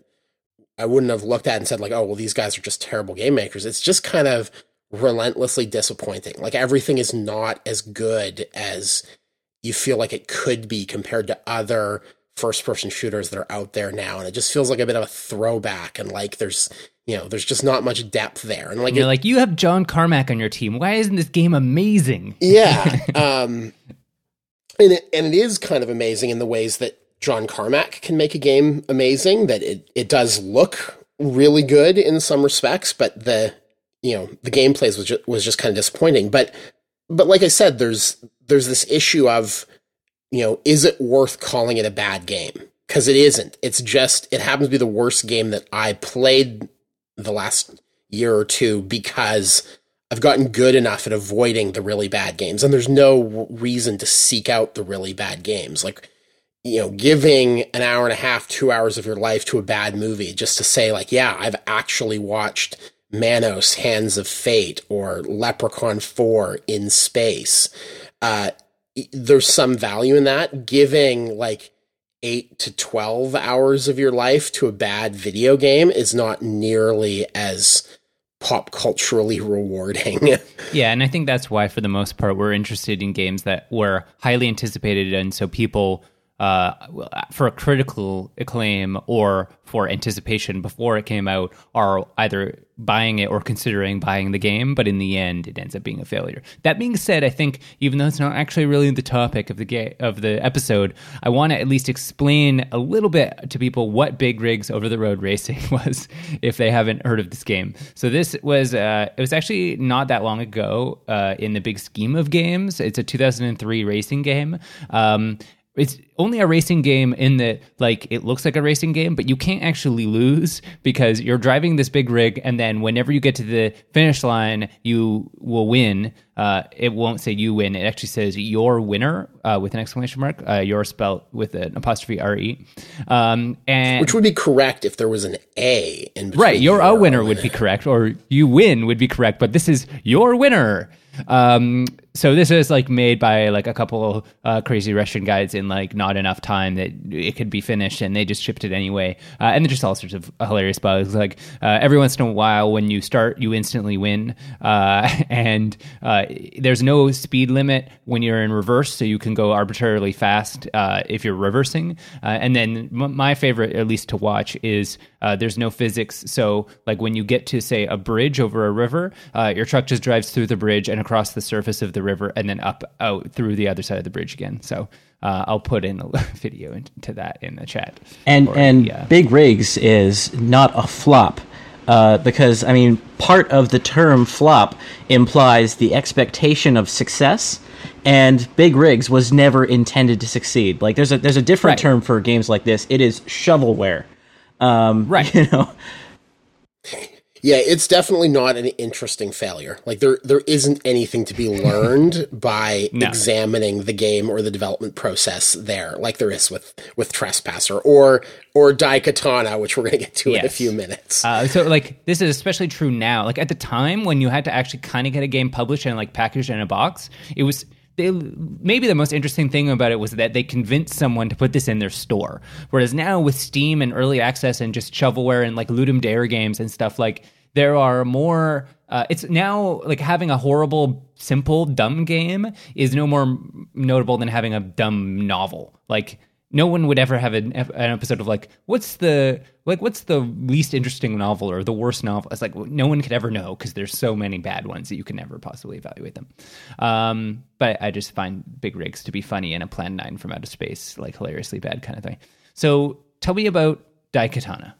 I wouldn't have looked at it and said like, oh, well, these guys are just terrible game makers. It's just kind of relentlessly disappointing. Like everything is not as good as you feel like it could be compared to other first-person shooters that are out there now, and it just feels like a bit of a throwback. And like, there's, you know, there's just not much depth there. And like, and you're it, like, you have John Carmack on your team. Why isn't this game amazing? Yeah, um, and it and it is kind of amazing in the ways that John Carmack can make a game amazing. That it it does look really good in some respects, but the you know the gameplay was just, was just kind of disappointing. But but like I said, there's there's this issue of, you know, is it worth calling it a bad game? Because it isn't. It's just, it happens to be the worst game that I played the last year or two because I've gotten good enough at avoiding the really bad games. And there's no reason to seek out the really bad games. Like, you know, giving an hour and a half, two hours of your life to a bad movie just to say like, yeah, I've actually watched Manos, Hands of Fate, or Leprechaun four in space. Uh, there's some value in that. Giving like eight to twelve hours of your life to a bad video game is not nearly as pop culturally rewarding. Yeah, and I think that's why, for the most part, we're interested in games that were highly anticipated, and so people uh, for a critical acclaim or for anticipation before it came out are either buying it or considering buying the game, but in the end, it ends up being a failure. That being said, I think even though it's not actually really the topic of the ga- of the episode, I want to at least explain a little bit to people what Big Rigs Over the Road Racing was, if they haven't heard of this game. So this was uh, it was actually not that long ago uh, in the big scheme of games. It's a two thousand three racing game. Um, It's only a racing game in that, like, it looks like a racing game, but you can't actually lose because you're driving this big rig, and then whenever you get to the finish line, you will win. Uh, it won't say you win. It actually says your winner uh, with an exclamation mark. Uh, your spelled with an apostrophe R E. Um, and Which would be correct if there was an A in between. right, your a winner and would be correct, or you win would be correct, but this is your winner. Um, so this is like made by like a couple uh, crazy Russian guys in like not enough time that it could be finished, and they just shipped it anyway. Uh, and there's just all sorts of hilarious bugs. Like uh, every once in a while, when you start, you instantly win, uh, and uh, there's no speed limit when you're in reverse, so you can go arbitrarily fast uh, if you're reversing. Uh, and then m- my favorite, at least to watch, is uh, there's no physics. So like when you get to say a bridge over a river, uh, your truck just drives through the bridge and across the surface of the river and then up out through the other side of the bridge again. So uh, I'll put in a video into that in the chat. And or, and yeah. Big Rigs is not a flop uh, because, I mean, part of the term flop implies the expectation of success, and Big Rigs was never intended to succeed. Like there's a there's a different Right. term for games like this. It is shovelware. Um, Right. You know. Yeah, it's definitely not an interesting failure. Like there there isn't anything to be learned by No. examining the game or the development process there, like there is with with Trespasser or or Daikatana, which we're going to get to in a Yes. few minutes. Uh, so like this is especially true now. Like at the time when you had to actually kind of get a game published and like packaged in a box, it was they, maybe the most interesting thing about it was that they convinced someone to put this in their store. Whereas now with Steam and early access and just shovelware and like Ludum Dare games and stuff, like there are more. Uh, it's now like having a horrible, simple, dumb game is no more notable than having a dumb novel. Like no one would ever have an, an episode of like, what's the like, what's the least interesting novel or the worst novel? It's like no one could ever know because there's so many bad ones that you can never possibly evaluate them. Um, but I just find Big Rigs to be funny and a Plan nine from outer space, like hilariously bad kind of thing. So tell me about Daikatana.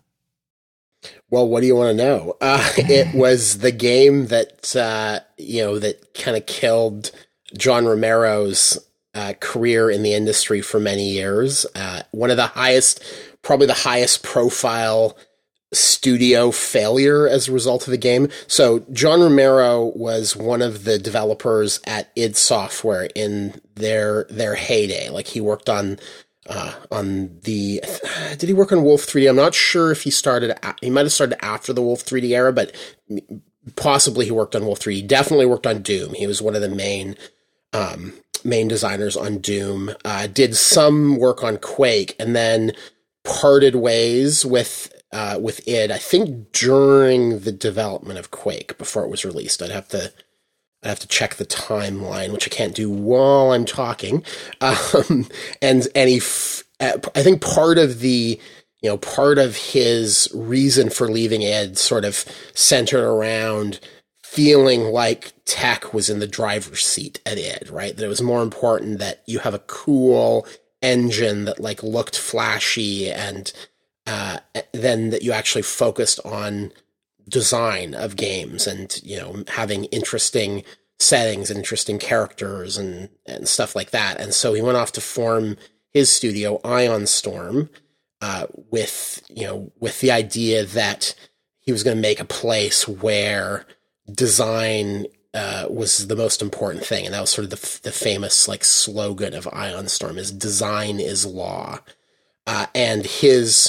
Well, what do you want to know? Uh, it was the game that, uh, you know, that kind of killed John Romero's uh, career in the industry for many years. Uh, one of the highest, probably the highest profile studio failure as a result of the game. So John Romero was one of the developers at id Software in their their heyday. Like he worked on Uh, on the, did he work on Wolf three D? I'm not sure if he started, he might have started after the Wolf three D era, but possibly he worked on Wolf three D. Definitely worked on Doom. He was one of the main, um, main designers on Doom. Uh, did some work on Quake and then parted ways with, uh, with id, I think during the development of Quake before it was released. I'd have to, I have to check the timeline, which I can't do while I'm talking. Um, and and he, f- I think part of the, you know, part of his reason for leaving id sort of centered around feeling like tech was in the driver's seat at id, right? That it was more important that you have a cool engine that like looked flashy and uh, then that you actually focused on design of games and, you know, having interesting settings and interesting characters and, and stuff like that. And so he went off to form his studio, Ion Storm, uh, with, you know, with the idea that he was going to make a place where design uh, was the most important thing. And that was sort of the, the famous like slogan of Ion Storm is design is law. Uh, and his,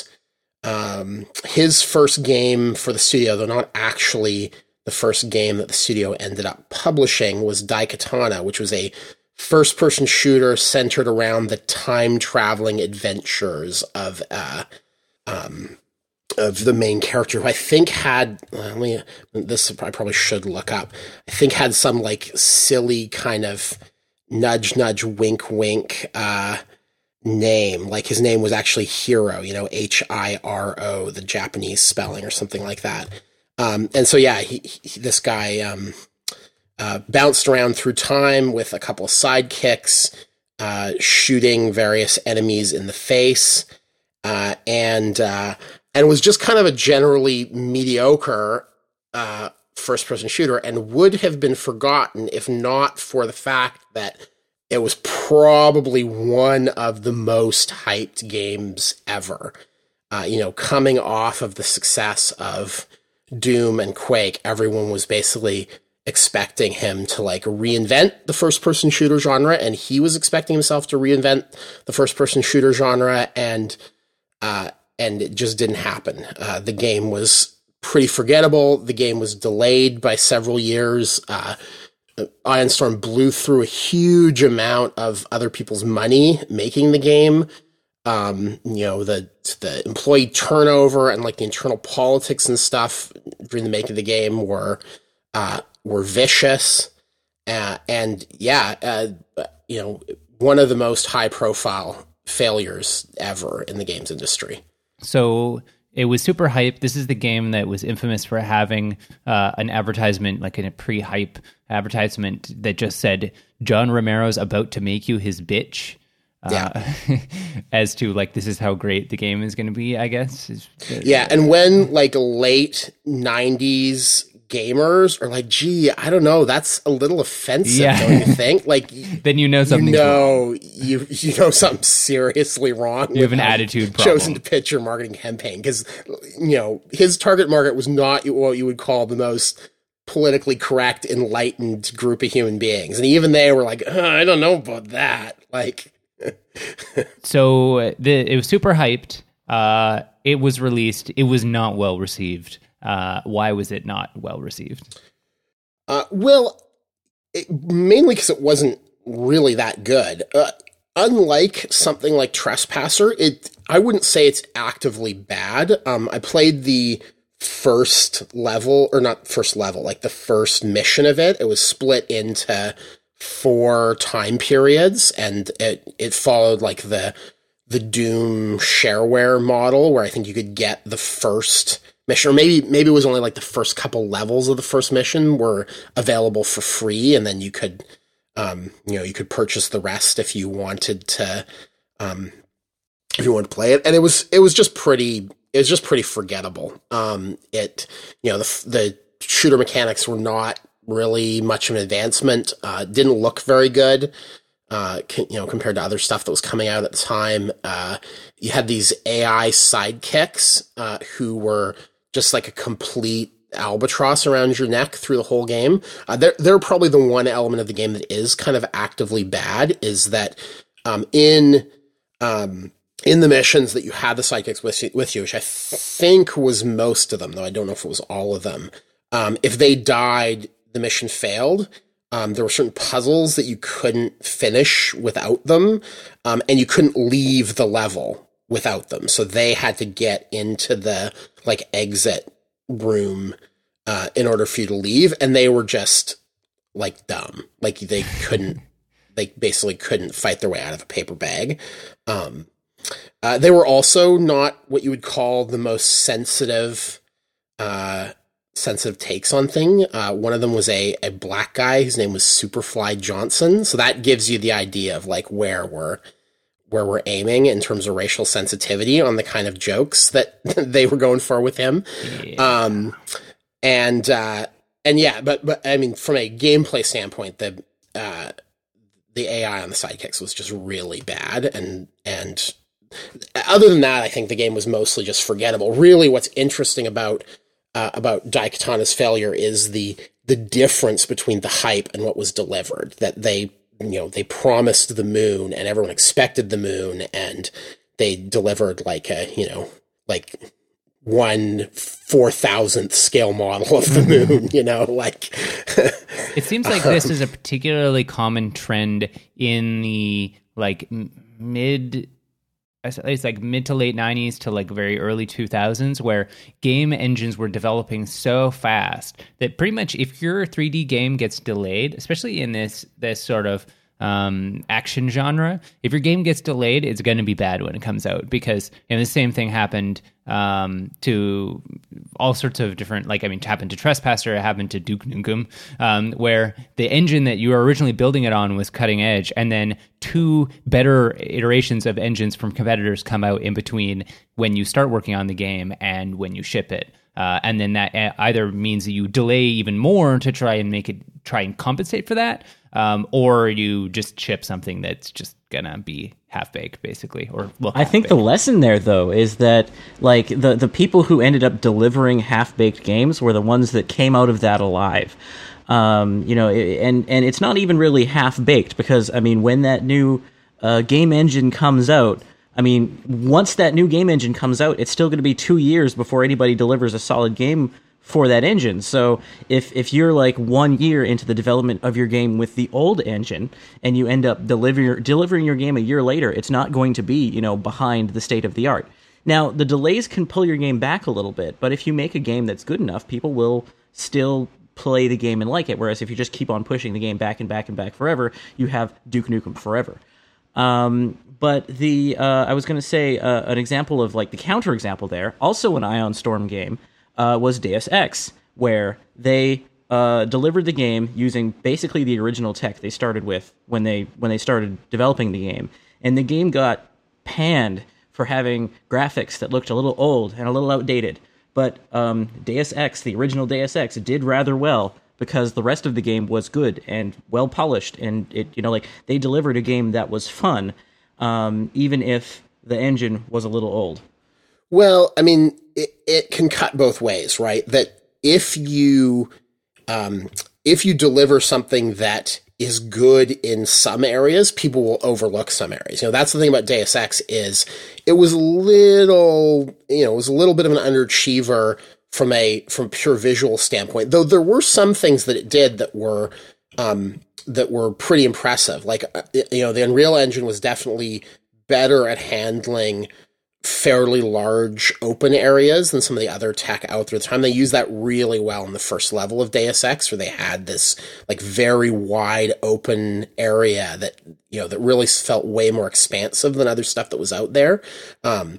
Um, his first game for the studio, though not actually the first game that the studio ended up publishing, was Daikatana, which was a first-person shooter centered around the time-traveling adventures of uh, um, of the main character, who I think had, let me, this I probably should look up, I think had some like silly kind of nudge, nudge, wink, wink, uh, name. Like his name was actually Hiro, you know, H I R O, the Japanese spelling or something like that. Um, and so, yeah, he, he, this guy um, uh, bounced around through time with a couple of sidekicks, uh, shooting various enemies in the face, uh, and uh, and was just kind of a generally mediocre uh, first-person shooter, and would have been forgotten if not for the fact that it was probably one of the most hyped games ever. Uh, you know, coming off of the success of Doom and Quake, everyone was basically expecting him to like reinvent the first person shooter genre, and he was expecting himself to reinvent the first person shooter genre, and uh and it just didn't happen. Uh the game was pretty forgettable. The game was delayed by several years. uh Ion Storm blew through a huge amount of other people's money making the game. Um, you know, the the employee turnover and like the internal politics and stuff during the making of the game were uh, were vicious, uh, and yeah, uh, you know, one of the most high profile failures ever in the games industry. So it was super hype. This is the game that was infamous for having uh, an advertisement, like in a pre-hype advertisement, that just said John Romero's about to make you his bitch. Yeah. Uh, as to like, this is how great the game is going to be, I guess. Is, yeah. And when like late nineties gamers are like, gee, I don't know, that's a little offensive, yeah. don't you think? Like, then you know something. You know, you you know something seriously wrong. You have an attitude problem. Chosen to pitch your marketing campaign because you know his target market was not what you would call the most politically correct, enlightened group of human beings, and even they were like, oh, I don't know about that. Like, so the it was super hyped. Uh, it was released. It was not well received. Uh, why was it not well received? Uh, well, it, mainly because it wasn't really that good. Uh, unlike something like Trespasser, it I wouldn't say it's actively bad. Um, I played the first level, or not first level, like the first mission of it. It was split into four time periods, and it it followed like the the Doom shareware model, where I think you could get the first mission, or maybe maybe it was only like the first couple levels of the first mission were available for free, and then you could, um, you know, you could purchase the rest if you wanted to, um, if you wanted to play it. And it was it was just pretty it was just pretty forgettable. Um, it you know the the shooter mechanics were not really much of an advancement. Uh, didn't look very good. Uh, you know, compared to other stuff that was coming out at the time. Uh, you had these A I sidekicks uh, who were just like a complete albatross around your neck through the whole game. Uh, they're, they're probably the one element of the game that is kind of actively bad, is that um, in um, in the missions that you had the sidekicks with, with you, which I think was most of them, though I don't know if it was all of them, um, if they died, the mission failed. Um, there were certain puzzles that you couldn't finish without them, um, and you couldn't leave the level without them. So they had to get into the like exit room uh, in order for you to leave, and they were just like dumb. Like they couldn't, they basically couldn't fight their way out of a paper bag. Um, uh, they were also not what you would call the most sensitive. Uh, sensitive takes on thing. Uh, one of them was a, a black guy. His name was Superfly Johnson. So that gives you the idea of like where we're, where we're aiming in terms of racial sensitivity on the kind of jokes that they were going for with him. Yeah. Um, and, uh, and yeah, but, but I mean, from a gameplay standpoint, the, uh, the A I on the sidekicks was just really bad. And, and other than that, I think the game was mostly just forgettable. Really what's interesting about Uh, about Daikatana's failure is the the difference between the hype and what was delivered. That they, you know, they promised the moon and everyone expected the moon, and they delivered like a, you know, like one four thousandth scale model of the moon. You know, like it seems like this is a particularly common trend in the like mid. It's like mid to late nineties to like very early two thousands, where game engines were developing so fast that pretty much if your three D game gets delayed, especially in this this sort of um, action genre. If your game gets delayed, it's going to be bad when it comes out, because you know, the same thing happened um, to all sorts of different, like, I mean, it happened to Trespasser, it happened to Duke Nukem, um, where the engine that you were originally building it on was cutting edge, and then two better iterations of engines from competitors come out in between when you start working on the game and when you ship it. Uh, and then that either means that you delay even more to try and make it, try and compensate for that, um, or you just ship something that's just gonna be half-baked, basically, or look I think the lesson there, though, is that, like, the, the people who ended up delivering half-baked games were the ones that came out of that alive. Um, you know, and, and it's not even really half-baked, because, I mean, when that new uh, game engine comes out, I mean, once that new game engine comes out, it's still going to be two years before anybody delivers a solid game for that engine. So if if you're like one year into the development of your game with the old engine and you end up deliver, delivering your game a year later, it's not going to be, you know, behind the state of the art. Now, the delays can pull your game back a little bit, but if you make a game that's good enough, people will still play the game and like it. Whereas if you just keep on pushing the game back and back and back forever, you have Duke Nukem Forever. Um, but the uh, I was going to say uh, an example of like the counterexample there, also an Ion Storm game, uh, was Deus Ex, where they uh, delivered the game using basically the original tech they started with when they when they started developing the game, and the game got panned for having graphics that looked a little old and a little outdated. But um, Deus Ex, the original Deus Ex, did rather well, because the rest of the game was good and well polished, and it, you know, like they delivered a game that was fun, um, even if the engine was a little old. Well, I mean, it, it can cut both ways, right? That if you, um, if you deliver something that is good in some areas, people will overlook some areas. You know, that's the thing about Deus Ex, is it was a little, you know, it was a little bit of an underachiever from a from a pure visual standpoint, though there were some things that it did that were um, that were pretty impressive. Like, you know, the Unreal Engine was definitely better at handling fairly large open areas than some of the other tech out there at the time. They used that really well in the first level of Deus Ex, where they had this like very wide open area that, you know, that really felt way more expansive than other stuff that was out there. Um,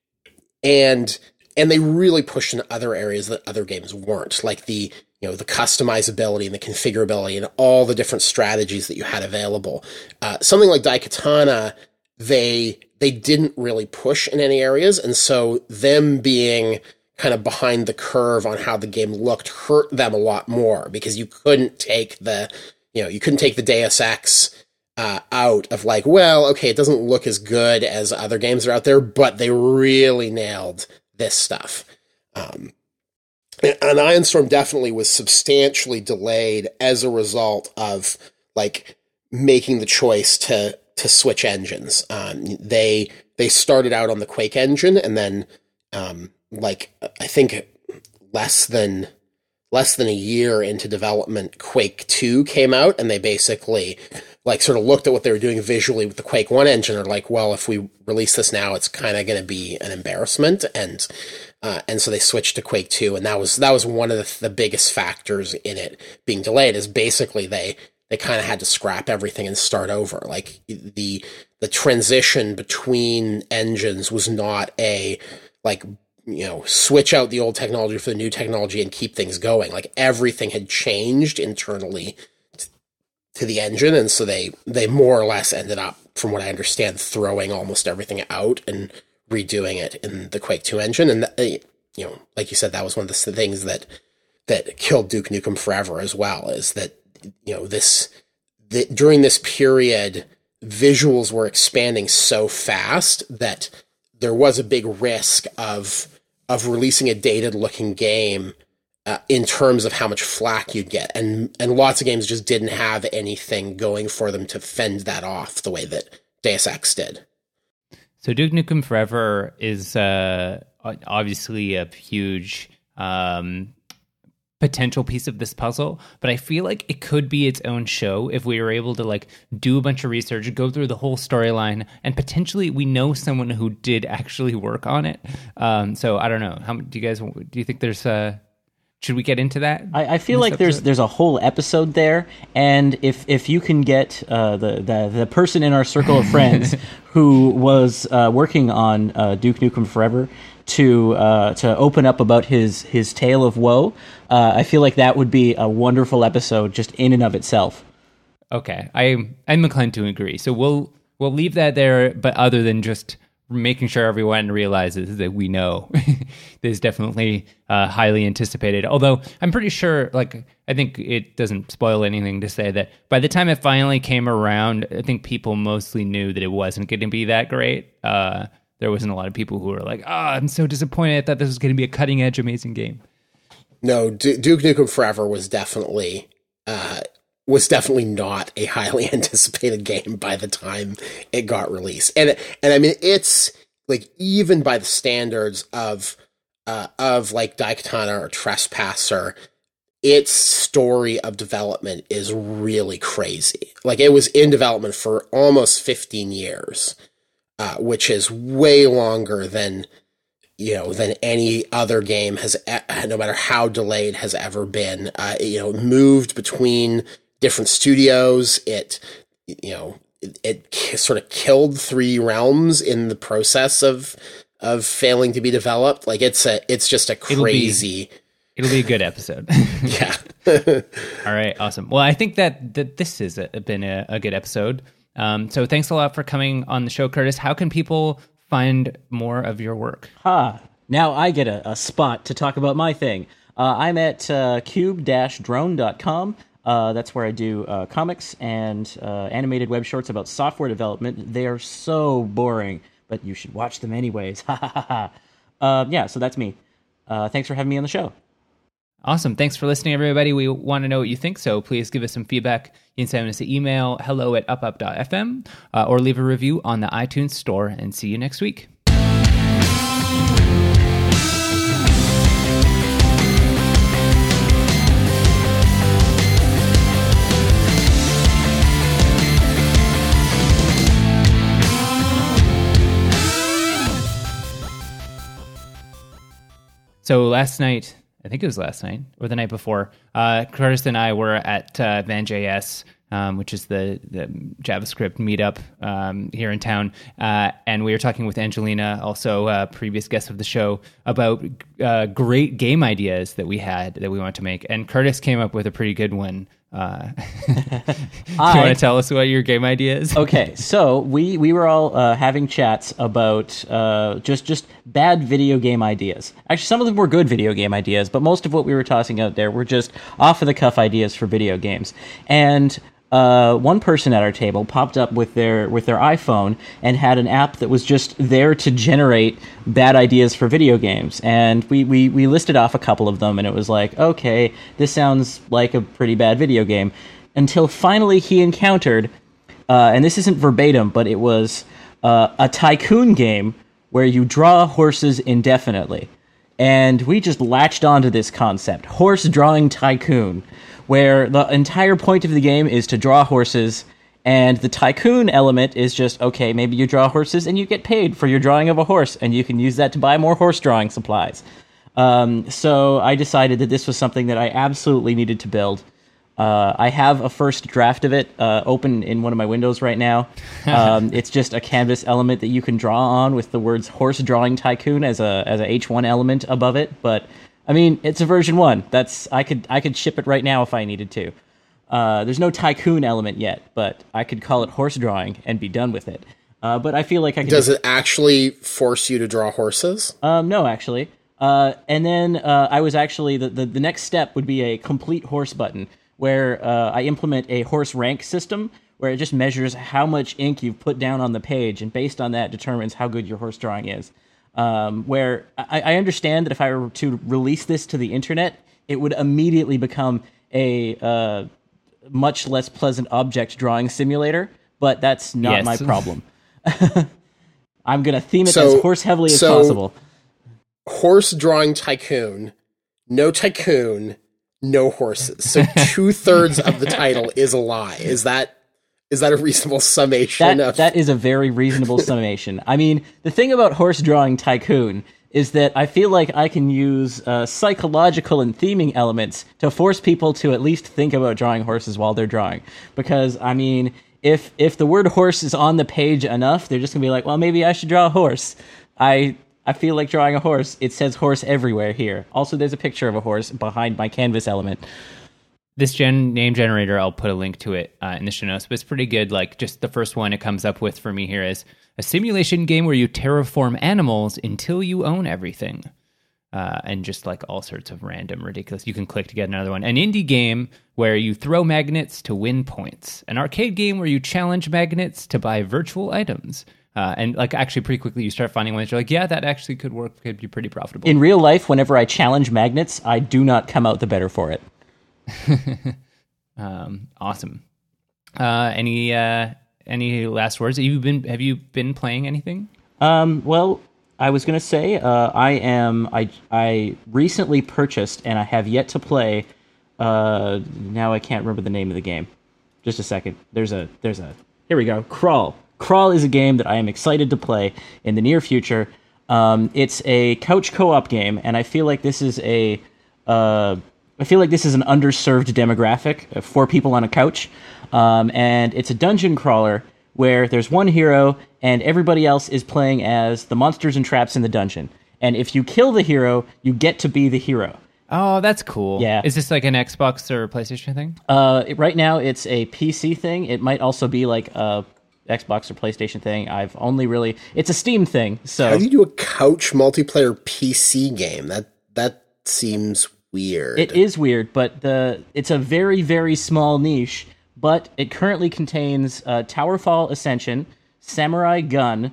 and And they really pushed in other areas that other games weren't, like the, you know, the customizability and the configurability and all the different strategies that you had available. Uh, something like Daikatana, they, they didn't really push in any areas. And so them being kind of behind the curve on how the game looked hurt them a lot more, because you couldn't take the, you know, you couldn't take the Deus Ex Uh, out of like, well, okay, it doesn't look as good as other games that are out there, but they really nailed this stuff. Um, and Ion Storm definitely was substantially delayed as a result of like making the choice to to switch engines. Um, they they started out on the Quake engine, and then um, like I think less than less than a year into development, Quake two came out, and they basically like sort of looked at what they were doing visually with the Quake one engine, and are like, well, if we release this now, it's kind of going to be an embarrassment. And, uh, and so they switched to Quake two. And that was, that was one of the, the biggest factors in it being delayed, is basically they, they kind of had to scrap everything and start over. Like the, the transition between engines was not a, like, you know, switch out the old technology for the new technology and keep things going. Like everything had changed internally to the engine, and so they they more or less ended up, from what I understand, throwing almost everything out and redoing it in the Quake two engine. And that, you know, like you said, that was one of the things that that killed Duke Nukem Forever as well, is that, you know, this the, during this period, visuals were expanding so fast that there was a big risk of of releasing a dated looking game Uh, in terms of how much flack you'd get. And and lots of games just didn't have anything going for them to fend that off the way that Deus Ex did. So Duke Nukem Forever is uh, obviously a huge um, potential piece of this puzzle, but I feel like it could be its own show if we were able to like do a bunch of research, go through the whole storyline, and potentially we know someone who did actually work on it. Um, so I don't know. How do you guys, do you think there's a... should we get into that? I, I feel like episode? there's there's a whole episode there, and if if you can get uh, the, the the person in our circle of friends who was uh, working on uh, Duke Nukem Forever to uh, to open up about his his tale of woe, uh, I feel like that would be a wonderful episode just in and of itself. Okay, I I'm inclined to agree. So we'll we'll leave that there, but other than just making sure everyone realizes that we know this is definitely uh, highly anticipated. Although I'm pretty sure, like, I think it doesn't spoil anything to say that by the time it finally came around, I think people mostly knew that it wasn't going to be that great. Uh, there wasn't a lot of people who were like, oh, I'm so disappointed. I thought this was going to be a cutting edge, amazing game. No, D- Duke Nukem Forever was definitely... Uh, was definitely not a highly anticipated game by the time it got released. And, and I mean, it's like, even by the standards of, uh, of like Daikatana or Trespasser, its story of development is really crazy. Like, it was in development for almost fifteen years, uh, which is way longer than, you know, than any other game has, no matter how delayed, has ever been. Uh, you know, moved between different studios. It, you know, it, it sort of killed three realms in the process of of failing to be developed. Like, it's a, it's just a crazy. It'll be, it'll be a good episode. Yeah. All right. Awesome. Well, I think that that this has been a, a good episode. Um, so thanks a lot for coming on the show, Curtis. How can people find more of your work? Ha! Now I get a, a spot to talk about my thing. Uh, I'm at uh, cube dash drone dot com. Uh, that's where I do uh, comics and uh, animated web shorts about software development. They are so boring, but you should watch them anyways. Ha ha ha. Uh, yeah, so that's me. Uh, thanks for having me on the show. Awesome. Thanks for listening, everybody. We want to know what you think, so please give us some feedback. You can send us an email, hello at up up dot f m, uh, or leave a review on the iTunes store, and see you next week. So last night, I think it was last night or the night before, uh, Curtis and I were at uh, Van.js, um, which is the, the JavaScript meetup um, here in town, uh, and we were talking with Angelina, also a previous guest of the show, about uh, great game ideas that we had that we wanted to make. And Curtis came up with a pretty good one. Uh, do you I, want to tell us what your game idea is? Okay, so we, we were all uh, having chats about uh, just just bad video game ideas. Actually, some of them were good video game ideas, but most of what we were tossing out there were just off-the-cuff ideas for video games. And uh, one person at our table popped up with their with their iPhone and had an app that was just there to generate bad ideas for video games. And we, we, we listed off a couple of them, and it was like, okay, this sounds like a pretty bad video game. Until finally he encountered, uh, and this isn't verbatim, but it was uh, a tycoon game where you draw horses indefinitely. And we just latched onto this concept, horse drawing tycoon, where the entire point of the game is to draw horses, and the tycoon element is just, okay, maybe you draw horses and you get paid for your drawing of a horse, and you can use that to buy more horse drawing supplies. Um, so I decided that this was something that I absolutely needed to build. Uh, I have a first draft of it uh, open in one of my windows right now. Um, it's just a canvas element that you can draw on with the words horse drawing tycoon as a as a H one element above it, but I mean, it's a version one. That's I could I could ship it right now if I needed to. Uh, there's no tycoon element yet, but I could call it horse drawing and be done with it. Uh, but I feel like I can. Does just... it actually force you to draw horses? Um, no, actually. Uh, and then uh, I was actually the, the the next step would be a complete horse button, where uh, I implement a horse rank system where it just measures how much ink you've put down on the page, and based on that determines how good your horse drawing is. Um, where I, I understand that if I were to release this to the internet, it would immediately become a uh, much less pleasant object drawing simulator, but that's not yes. my problem. I'm going to theme it so, as horse heavily as so possible. Horse drawing tycoon, no tycoon, no horses. So two thirds of the title is a lie. Is that Is that a reasonable summation? That, of... that is a very reasonable summation. I mean, the thing about horse drawing tycoon is that I feel like I can use uh, psychological and theming elements to force people to at least think about drawing horses while they're drawing. Because, I mean, if if the word horse is on the page enough, they're just going to be like, well, maybe I should draw a horse. I I feel like drawing a horse. It says horse everywhere here. Also, there's a picture of a horse behind my canvas element. This gen name generator, I'll put a link to it uh, in the show notes, but it's pretty good. Like, just the first one it comes up with for me here is a simulation game where you terraform animals until you own everything. Uh, and just like all sorts of random, ridiculous. You can click to get another one. An indie game where you throw magnets to win points. An arcade game where you challenge magnets to buy virtual items. Uh, and like actually pretty quickly you start finding ones you're like, yeah, that actually could work, could be pretty profitable. In real life, whenever I challenge magnets, I do not come out the better for it. um, awesome. Uh, any uh, any last words? Have you been Have you been playing anything? Um, well, I was gonna say uh, I am. I I recently purchased and I have yet to play. Uh, now I can't remember the name of the game. Just a second. There's a there's a here we go. Crawl. Crawl is a game that I am excited to play in the near future. Um, it's a couch co-op game, and I feel like this is a. Uh, I feel like this is an underserved demographic, four people on a couch, um, and it's a dungeon crawler where there's one hero and everybody else is playing as the monsters and traps in the dungeon. And if you kill the hero, you get to be the hero. Oh, that's cool. Yeah. Is this like an Xbox or PlayStation thing? Uh, right now, it's a P C thing. It might also be like a Xbox or PlayStation thing. I've only really... It's a Steam thing, so... How do you do a couch multiplayer P C game? That that seems... weird. It is weird, but the it's a very, very small niche, but it currently contains uh, Towerfall Ascension, Samurai Gun,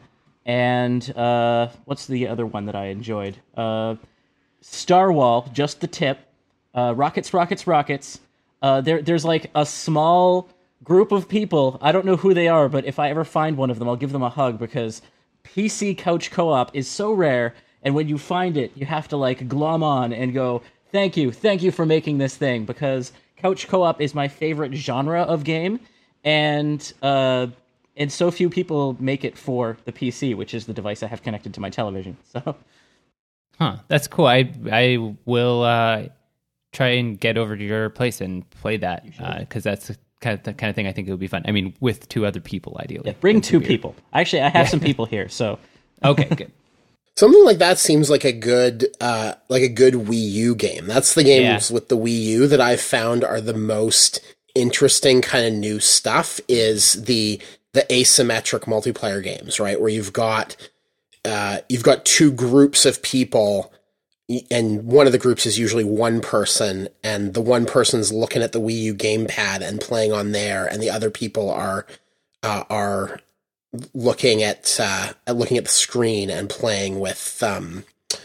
and uh, what's the other one that I enjoyed? Uh, Star Wall, just the tip, uh, Rockets, Rockets, Rockets. Uh, there, there's like a small group of people. I don't know who they are, but if I ever find one of them, I'll give them a hug because P C couch co-op is so rare, and when you find it, you have to like glom on and go, Thank you. Thank you for making this thing, because couch co-op is my favorite genre of game, and uh, and so few people make it for the P C, which is the device I have connected to my television. So, huh, that's cool. I I will uh, try and get over to your place and play that, because uh, that's the kind of, the kind of thing I think it would be fun. I mean, with two other people, ideally. Yeah, bring That'd two people. Actually, I have some people here, so... Okay, good. Something like that seems like a good, uh, like a good Wii U game. That's the games yeah. with the Wii U that I've found are the most interesting kind of new stuff. Is the the asymmetric multiplayer games, right? Where you've got uh, you've got two groups of people, and one of the groups is usually one person, and the one person's looking at the Wii U gamepad and playing on there, and the other people are uh, are. looking at uh, looking at the screen and playing with um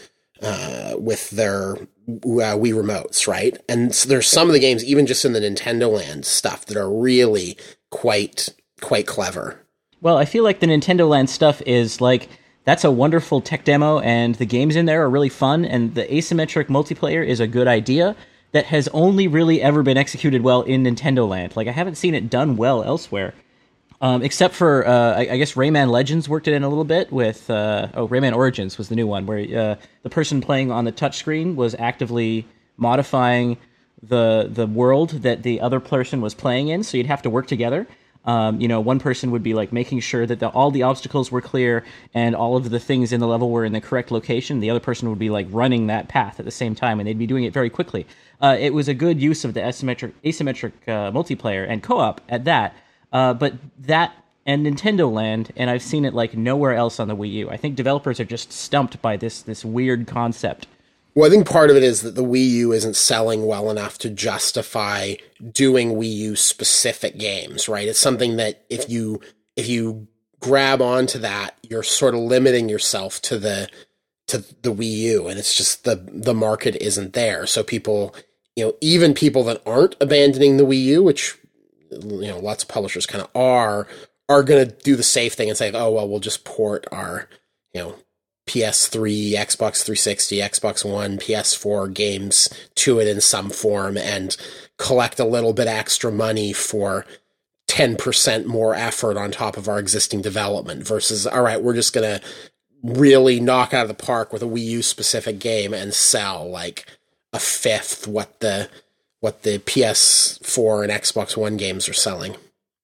uh with their uh, Wii remotes, right? And so there's some of the games, even just in the Nintendo Land stuff, that are really quite quite clever. Well, I feel like the Nintendo Land stuff is like that's a wonderful tech demo, and the games in there are really fun, and the asymmetric multiplayer is a good idea that has only really ever been executed well in Nintendo Land. Like I haven't seen it done well elsewhere. Um, except for, uh, I, I guess Rayman Legends worked it in a little bit with, uh, oh, Rayman Origins was the new one, where uh, the person playing on the touchscreen was actively modifying the the world that the other person was playing in, so you'd have to work together. Um, you know, one person would be like making sure that the, all the obstacles were clear and all of the things in the level were in the correct location. The other person would be like running that path at the same time, and they'd be doing it very quickly. Uh, it was a good use of the asymmetric, asymmetric uh, multiplayer and co-op at that. Uh, but that and Nintendo Land, and I've seen it like nowhere else on the Wii U. I think developers are just stumped by this this weird concept. Well, I think part of it is that the Wii U isn't selling well enough to justify doing Wii U specific games, right? It's something that if you if you grab onto that, you're sort of limiting yourself to the to the Wii U, and it's just the the market isn't there. So people, you know, even people that aren't abandoning the Wii U, which you know, lots of publishers kind of are, are going to do the safe thing and say, oh, well, we'll just port our, you know, P S three, Xbox three sixty, Xbox One, P S four games to it in some form and collect a little bit extra money for ten percent more effort on top of our existing development versus, all right, we're just going to really knock out of the park with a Wii U specific game and sell like a fifth what the what the P S four and Xbox One games are selling.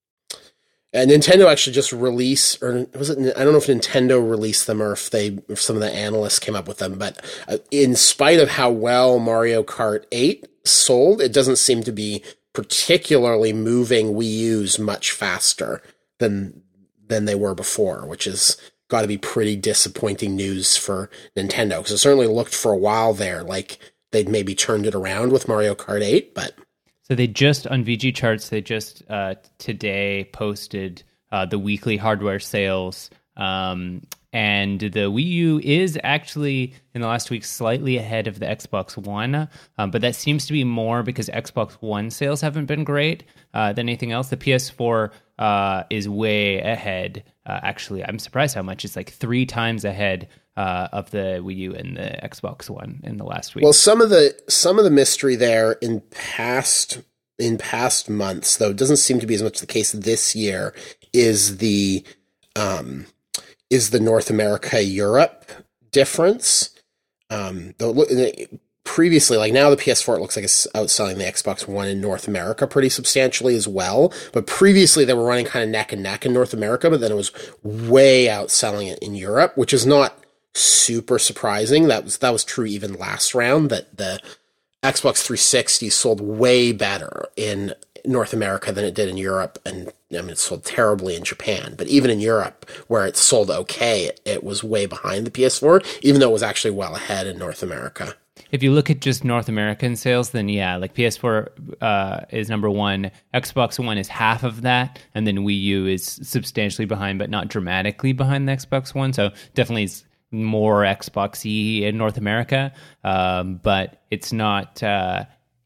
And Nintendo actually just released, or was it? I don't know if Nintendo released them or if they, if some of the analysts came up with them. But uh, in spite of how well Mario Kart eight sold, it doesn't seem to be particularly moving Wii U's much faster than than they were before, which has got to be pretty disappointing news for Nintendo, because it certainly looked for a while there like they'd maybe turned it around with Mario Kart eight, but. So they just, on V G Charts, they just uh, today posted uh, the weekly hardware sales. Um, and the Wii U is actually, in the last week, slightly ahead of the Xbox One. Um, but that seems to be more because Xbox One sales haven't been great uh, than anything else. The P S four uh, is way ahead. Uh, actually, I'm surprised how much. It's like three times ahead Uh, of the Wii U and the Xbox One in the last week. Well, some of the some of the mystery there in past in past months, though, doesn't seem to be as much the case this year. Is the um, is the North America Europe difference? Um, though previously, like now, the P S four, it looks like it's outselling the Xbox One in North America pretty substantially as well. But previously, they were running kind of neck and neck in North America, but then it was way outselling it in Europe, which is not super surprising. That was that was true even last round, that the Xbox three sixty sold way better in North America than it did in Europe, and I mean it sold terribly in Japan. But even in Europe, where it sold okay, it, it was way behind the P S four, even though it was actually well ahead in North America. If you look at just North American sales, then yeah, like P S four uh, is number one, Xbox One is half of that, and then Wii U is substantially behind, but not dramatically behind the Xbox One. So definitely is more Xbox-y in North America, um, but it's not, uh,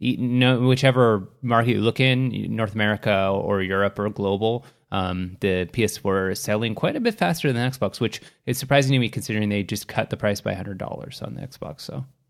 no, whichever market you look in, North America or Europe or global, um, the P S four is selling quite a bit faster than Xbox, which is surprising to me considering they just cut the price by one hundred dollars on the Xbox. So